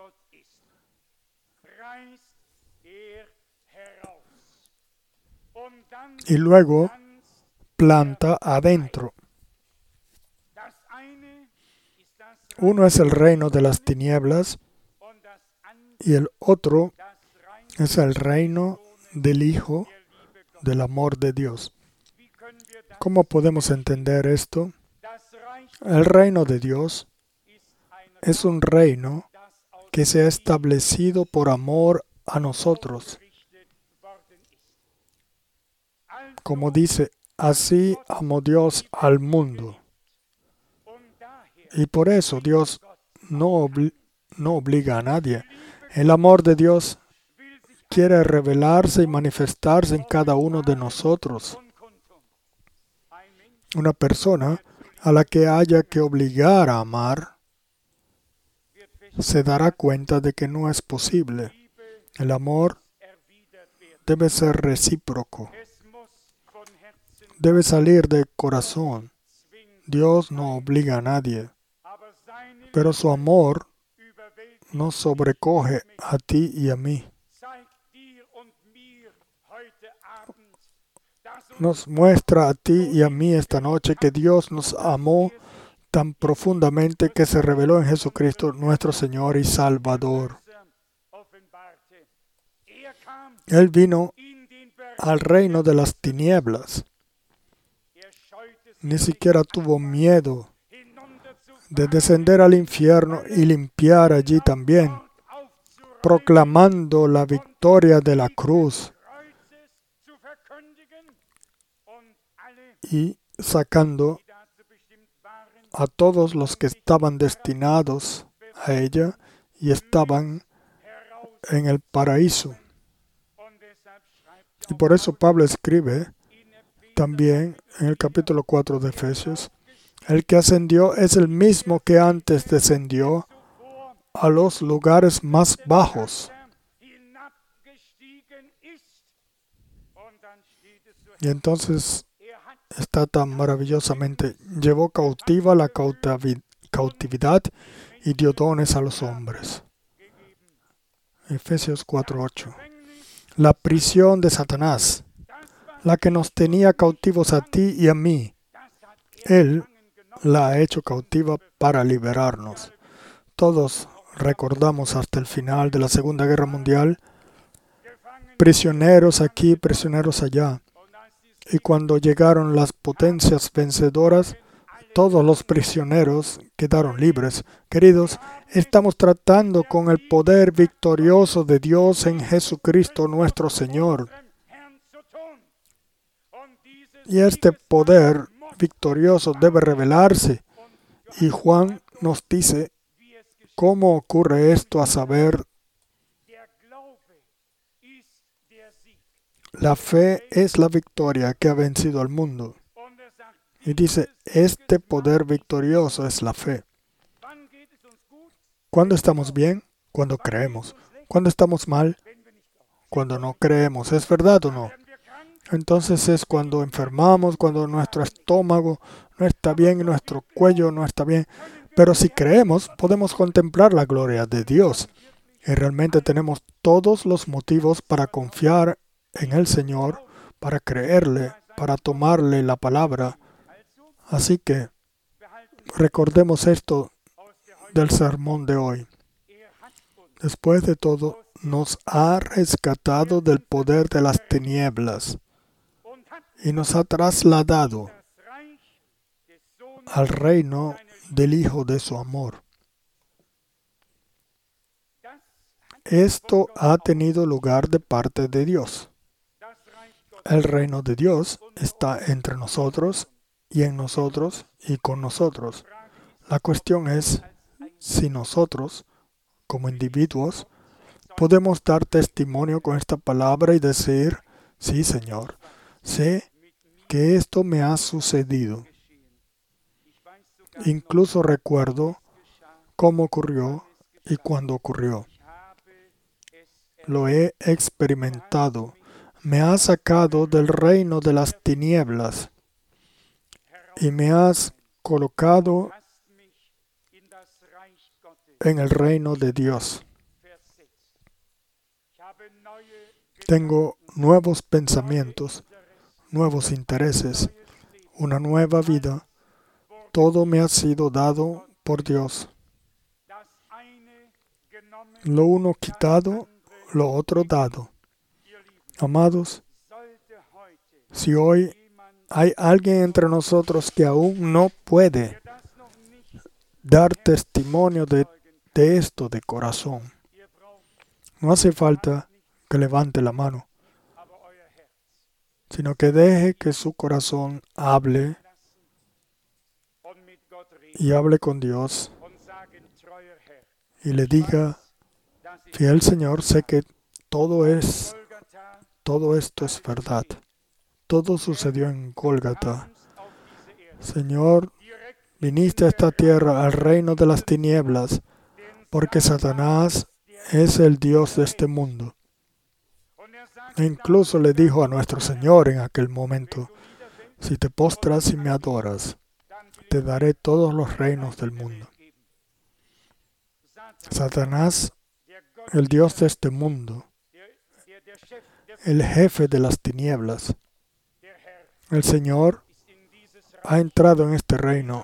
Y luego planta adentro. Uno es el reino de las tinieblas y el otro es el reino del Hijo del amor de Dios. ¿Cómo podemos entender esto? El reino de Dios es un reino que se ha establecido por amor a nosotros. Como dice, así amó Dios al mundo. Y por eso Dios no obliga a nadie. El amor de Dios quiere revelarse y manifestarse en cada uno de nosotros. Una persona a la que haya que obligar a amar se dará cuenta de que no es posible. El amor debe ser recíproco. Debe salir del corazón. Dios no obliga a nadie, pero su amor nos sobrecoge a ti y a mí. Nos muestra a ti y a mí esta noche que Dios nos amó tan profundamente que se reveló en Jesucristo, nuestro Señor y Salvador. Él vino al reino de las tinieblas. Ni siquiera tuvo miedo de descender al infierno y limpiar allí también, proclamando la victoria de la cruz y sacando a todos los que estaban destinados a ella y estaban en el paraíso. Y por eso Pablo escribe también en el capítulo 4 de Efesios, el que ascendió es el mismo que antes descendió a los lugares más bajos. Y entonces está tan maravillosamente, llevó cautiva la cautividad y dio dones a los hombres. Efesios 4:8. La prisión de Satanás, la que nos tenía cautivos a ti y a mí, Él la ha hecho cautiva para liberarnos. Todos recordamos hasta el final de la Segunda Guerra Mundial, prisioneros aquí, prisioneros allá. Y cuando llegaron las potencias vencedoras, todos los prisioneros quedaron libres. Queridos, estamos tratando con el poder victorioso de Dios en Jesucristo nuestro Señor. Y este poder victorioso debe revelarse. Y Juan nos dice cómo ocurre esto, a saber, la fe es la victoria que ha vencido al mundo. Y dice, este poder victorioso es la fe. ¿Cuándo estamos bien? Cuando creemos. ¿Cuándo estamos mal? Cuando no creemos. ¿Es verdad o no? Entonces es cuando enfermamos, cuando nuestro estómago no está bien y nuestro cuello no está bien. Pero si creemos, podemos contemplar la gloria de Dios. Y realmente tenemos todos los motivos para confiar en el Señor, para creerle, para tomarle la palabra. Así que recordemos esto del sermón de hoy. Después de todo, nos ha rescatado del poder de las tinieblas y nos ha trasladado al reino del Hijo de su amor. Esto ha tenido lugar de parte de Dios. El reino de Dios está entre nosotros y en nosotros y con nosotros. La cuestión es si nosotros, como individuos, podemos dar testimonio con esta palabra y decir, sí, Señor, sé que esto me ha sucedido. Incluso recuerdo cómo ocurrió y cuándo ocurrió. Lo he experimentado. Me has sacado del reino de las tinieblas y me has colocado en el reino de Dios. Tengo nuevos pensamientos, nuevos intereses, una nueva vida. Todo me ha sido dado por Dios. Lo uno quitado, lo otro dado. Amados, si hoy hay alguien entre nosotros que aún no puede dar testimonio de esto de corazón, no hace falta que levante la mano, sino que deje que su corazón hable y hable con Dios y le diga, fiel Señor, sé que todo esto es verdad. Todo sucedió en Gólgata. Señor, viniste a esta tierra, al reino de las tinieblas, porque Satanás es el Dios de este mundo. E incluso le dijo a nuestro Señor en aquel momento, si te postras y me adoras, te daré todos los reinos del mundo. Satanás, el Dios de este mundo, el jefe de las tinieblas, el Señor ha entrado en este reino,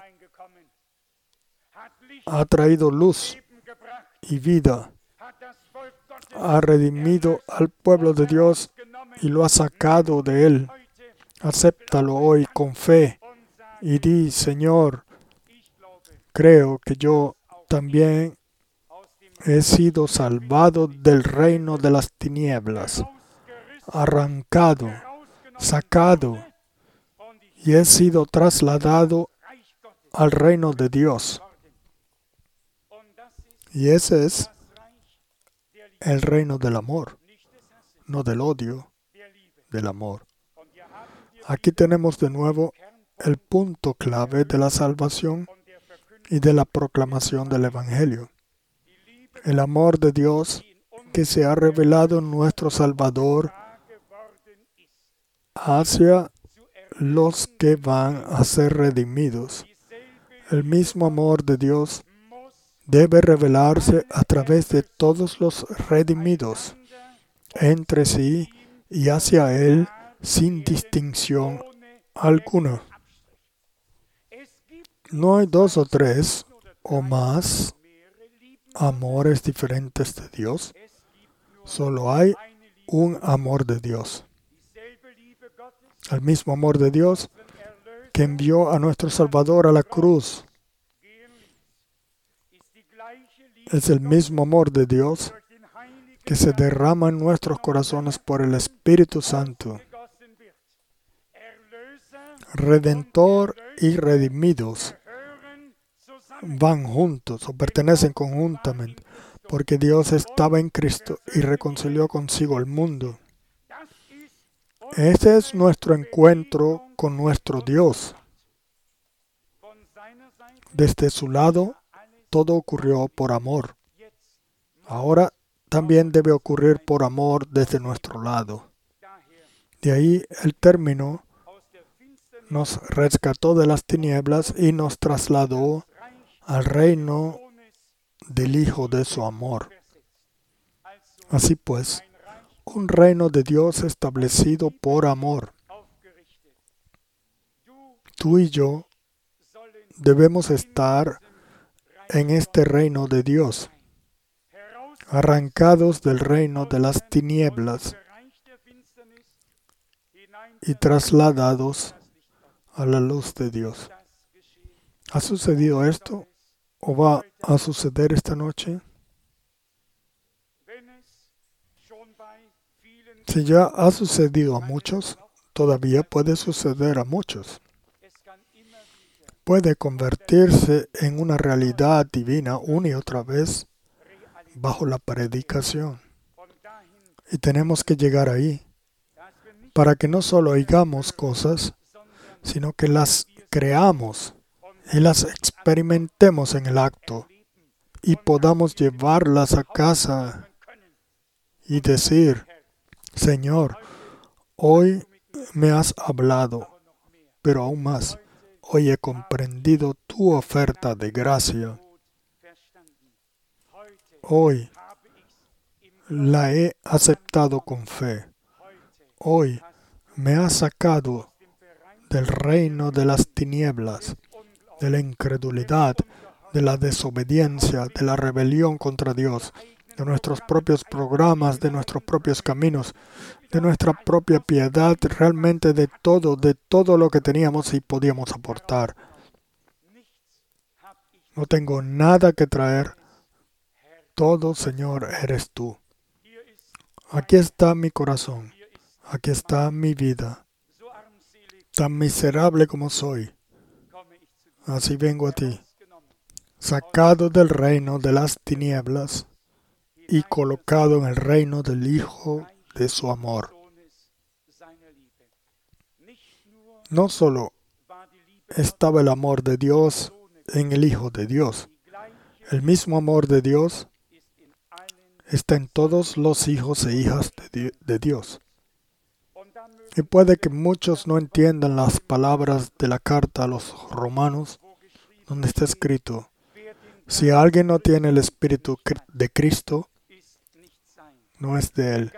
ha traído luz y vida, ha redimido al pueblo de Dios y lo ha sacado de él. Acéptalo hoy con fe y di, Señor, creo que yo también he sido salvado del reino de las tinieblas, arrancado, sacado, y he sido trasladado al reino de Dios. Y ese es el reino del amor, no del odio, del amor. Aquí tenemos de nuevo el punto clave de la salvación y de la proclamación del Evangelio. El amor de Dios que se ha revelado en nuestro Salvador hacia los que van a ser redimidos. El mismo amor de Dios debe revelarse a través de todos los redimidos, entre sí y hacia Él sin distinción alguna. No hay dos o tres o más amores diferentes de Dios. Solo hay un amor de Dios. El mismo amor de Dios que envió a nuestro Salvador a la cruz. Es el mismo amor de Dios que se derrama en nuestros corazones por el Espíritu Santo. Redentor y redimidos van juntos o pertenecen conjuntamente, porque Dios estaba en Cristo y reconcilió consigo el mundo. Este es nuestro encuentro con nuestro Dios. Desde su lado, todo ocurrió por amor. Ahora también debe ocurrir por amor desde nuestro lado. De ahí el término nos rescató de las tinieblas y nos trasladó al reino del Hijo de su amor. Así pues, un reino de Dios establecido por amor. Tú y yo debemos estar en este reino de Dios, arrancados del reino de las tinieblas y trasladados a la luz de Dios. ¿Ha sucedido esto o va a suceder esta noche? Si ya ha sucedido a muchos, todavía puede suceder a muchos. Puede convertirse en una realidad divina una y otra vez bajo la predicación. Y tenemos que llegar ahí para que no solo oigamos cosas, sino que las creamos y las experimentemos en el acto y podamos llevarlas a casa y decir: Señor, hoy me has hablado, pero aún más, hoy he comprendido tu oferta de gracia. Hoy la he aceptado con fe. Hoy me has sacado del reino de las tinieblas, de la incredulidad, de la desobediencia, de la rebelión contra Dios, de nuestros propios programas, de nuestros propios caminos, de nuestra propia piedad, realmente de todo lo que teníamos y podíamos aportar. No tengo nada que traer. Todo, Señor, eres tú. Aquí está mi corazón. Aquí está mi vida. Tan miserable como soy. Así vengo a ti, sacado del reino de las tinieblas y colocado en el reino del Hijo de su amor. No solo estaba el amor de Dios en el Hijo de Dios, el mismo amor de Dios está en todos los hijos e hijas de Dios. Y puede que muchos no entiendan las palabras de la carta a los romanos, donde está escrito: si alguien no tiene el Espíritu de Cristo, no es de él.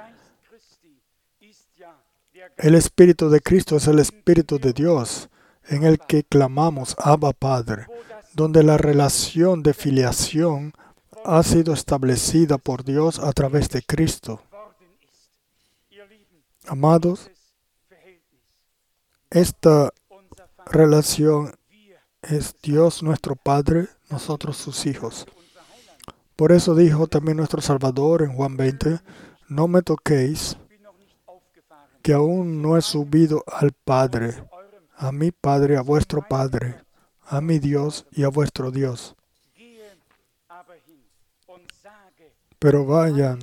El Espíritu de Cristo es el Espíritu de Dios, en el que clamamos Abba Padre, donde la relación de filiación ha sido establecida por Dios a través de Cristo. Amados, esta relación es Dios nuestro Padre, nosotros sus hijos. Por eso dijo también nuestro Salvador en Juan 20, no me toquéis, que aún no he subido al Padre, a mi Padre, a vuestro Padre, a mi Dios y a vuestro Dios. Pero vayan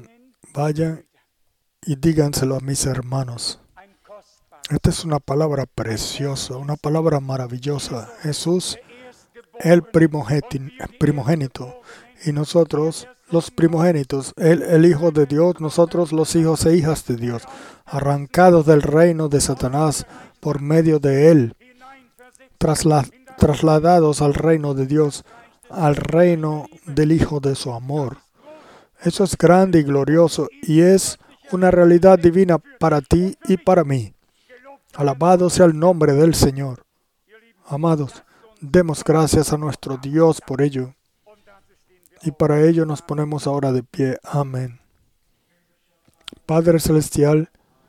y díganselo a mis hermanos. Esta es una palabra preciosa, una palabra maravillosa. Jesús, el primogénito, y nosotros los primogénitos, Él el Hijo de Dios, nosotros los hijos e hijas de Dios, arrancados del reino de Satanás por medio de Él, trasladados al reino de Dios, al reino del Hijo de su amor. Eso es grande y glorioso y es una realidad divina para ti y para mí. Alabado sea el nombre del Señor. Amados, demos gracias a nuestro Dios por ello. Y para ello nos ponemos ahora de pie. Amén. Padre Celestial,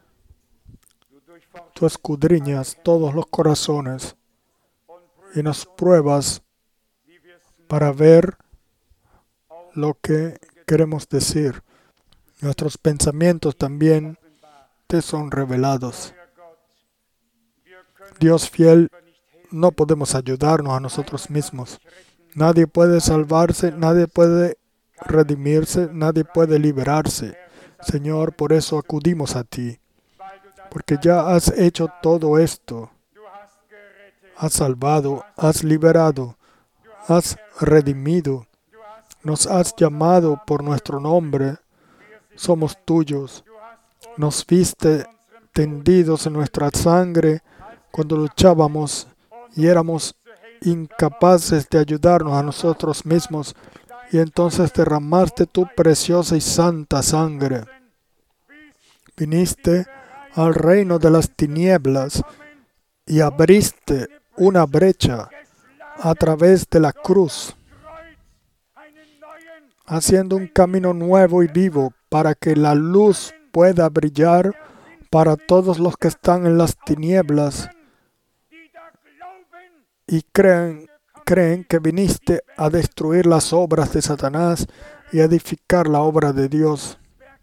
tú escudriñas todos los corazones y nos pruebas para ver lo que queremos decir. Nuestros pensamientos también te son revelados. Dios fiel, no podemos ayudarnos a nosotros mismos. Nadie puede salvarse, nadie puede redimirse, nadie puede liberarse. Señor, por eso acudimos a ti, porque ya has hecho todo esto. Has salvado, has liberado, has redimido, nos has llamado por nuestro nombre, somos tuyos. Nos viste tendidos en nuestra sangre cuando luchábamos y éramos incapaces de ayudarnos a nosotros mismos, y entonces derramaste tu preciosa y santa sangre. Viniste al reino de las tinieblas y abriste una brecha a través de la cruz. haciendo un camino nuevo y vivo para que la luz pueda brillar para todos los que están en las tinieblas y creen que viniste a destruir las obras de Satanás y edificar la obra de Dios.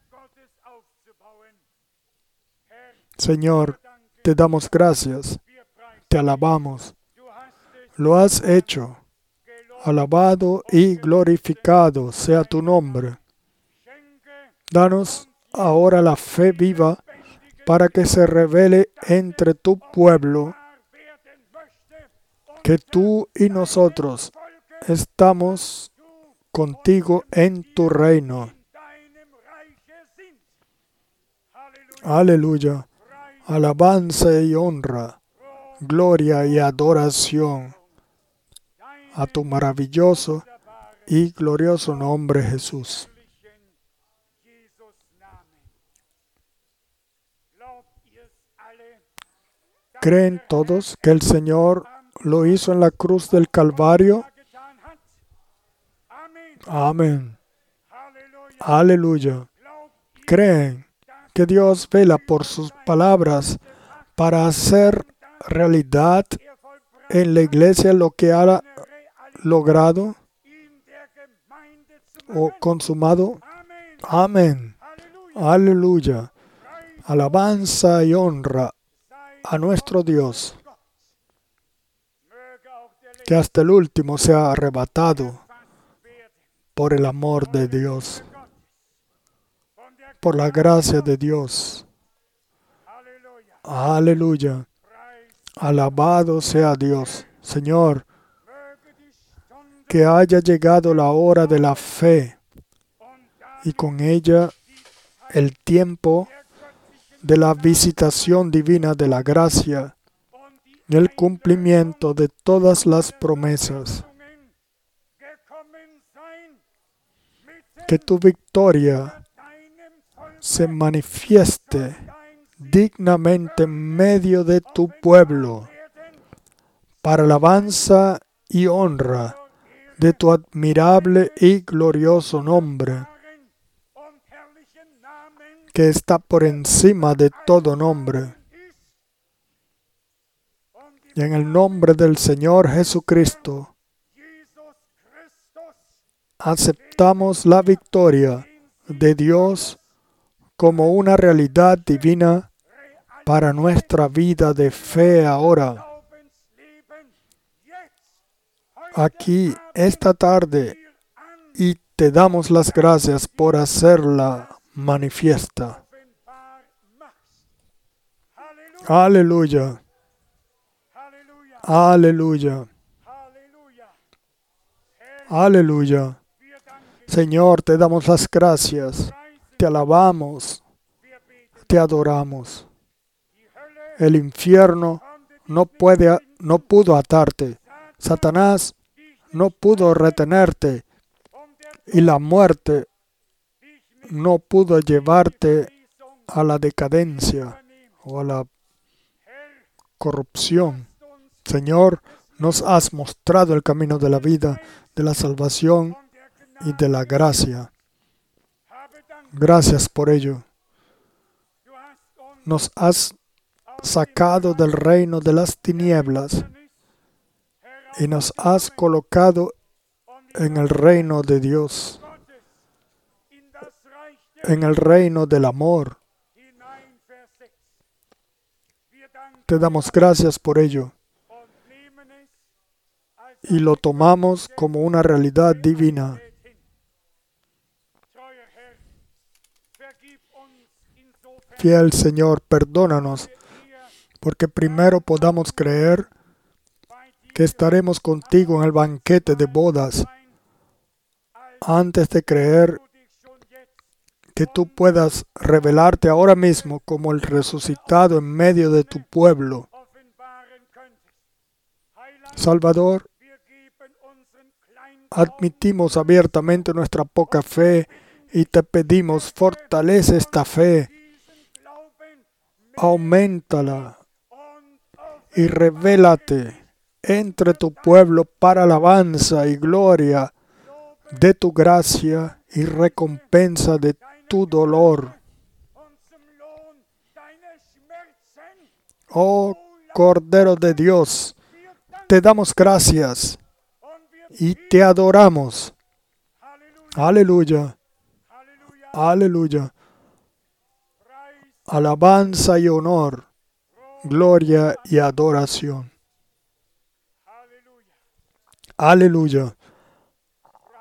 Señor, te damos gracias, te alabamos. Lo has hecho. Alabado y glorificado sea tu nombre. Danos ahora la fe viva para que se revele entre tu pueblo que tú y nosotros estamos contigo en tu reino. Aleluya. Alabanza y honra, gloria y adoración a tu maravilloso y glorioso nombre, Jesús. ¿Creen todos que el Señor lo hizo en la cruz del Calvario? Amén. Aleluya. ¿Creen que Dios vela por sus palabras para hacer realidad en la iglesia lo que ha logrado o consumado? Amén. Aleluya. Alabanza y honra a nuestro Dios, que hasta el último sea arrebatado por el amor de Dios, por la gracia de Dios. Aleluya. Alabado sea Dios. Señor, que haya llegado la hora de la fe y con ella el tiempo de la visitación divina de la gracia y el cumplimiento de todas las promesas. Que tu victoria se manifieste dignamente en medio de tu pueblo, para alabanza y honra de tu admirable y glorioso nombre, que está por encima de todo nombre. Y en el nombre del Señor Jesucristo, aceptamos la victoria de Dios como una realidad divina para nuestra vida de fe ahora, aquí, esta tarde, y te damos las gracias por hacerla manifiesta. Aleluya. Aleluya. Aleluya. Señor, te damos las gracias, te alabamos, te adoramos. El infierno no pudo atarte. Satanás no pudo retenerte. Y la muerte no pudo llevarte a la decadencia o a la corrupción. Señor, nos has mostrado el camino de la vida, de la salvación y de la gracia. Gracias por ello. Nos has sacado del reino de las tinieblas y nos has colocado en el reino de Dios, en el reino del amor. Te damos gracias por ello y lo tomamos como una realidad divina. Fiel Señor, perdónanos, porque primero podamos creer que estaremos contigo en el banquete de bodas, antes de creer que tú puedas revelarte ahora mismo como el resucitado en medio de tu pueblo. Salvador, admitimos abiertamente nuestra poca fe y te pedimos, fortalece esta fe, auméntala y revélate entre tu pueblo para alabanza y gloria de tu gracia y recompensa de tu dolor. Oh Cordero de Dios, te damos gracias y te adoramos. Aleluya, aleluya. Alabanza y honor, gloria y adoración. Aleluya.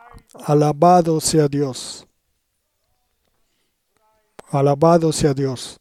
Alabado sea Dios. Alabado sea Dios.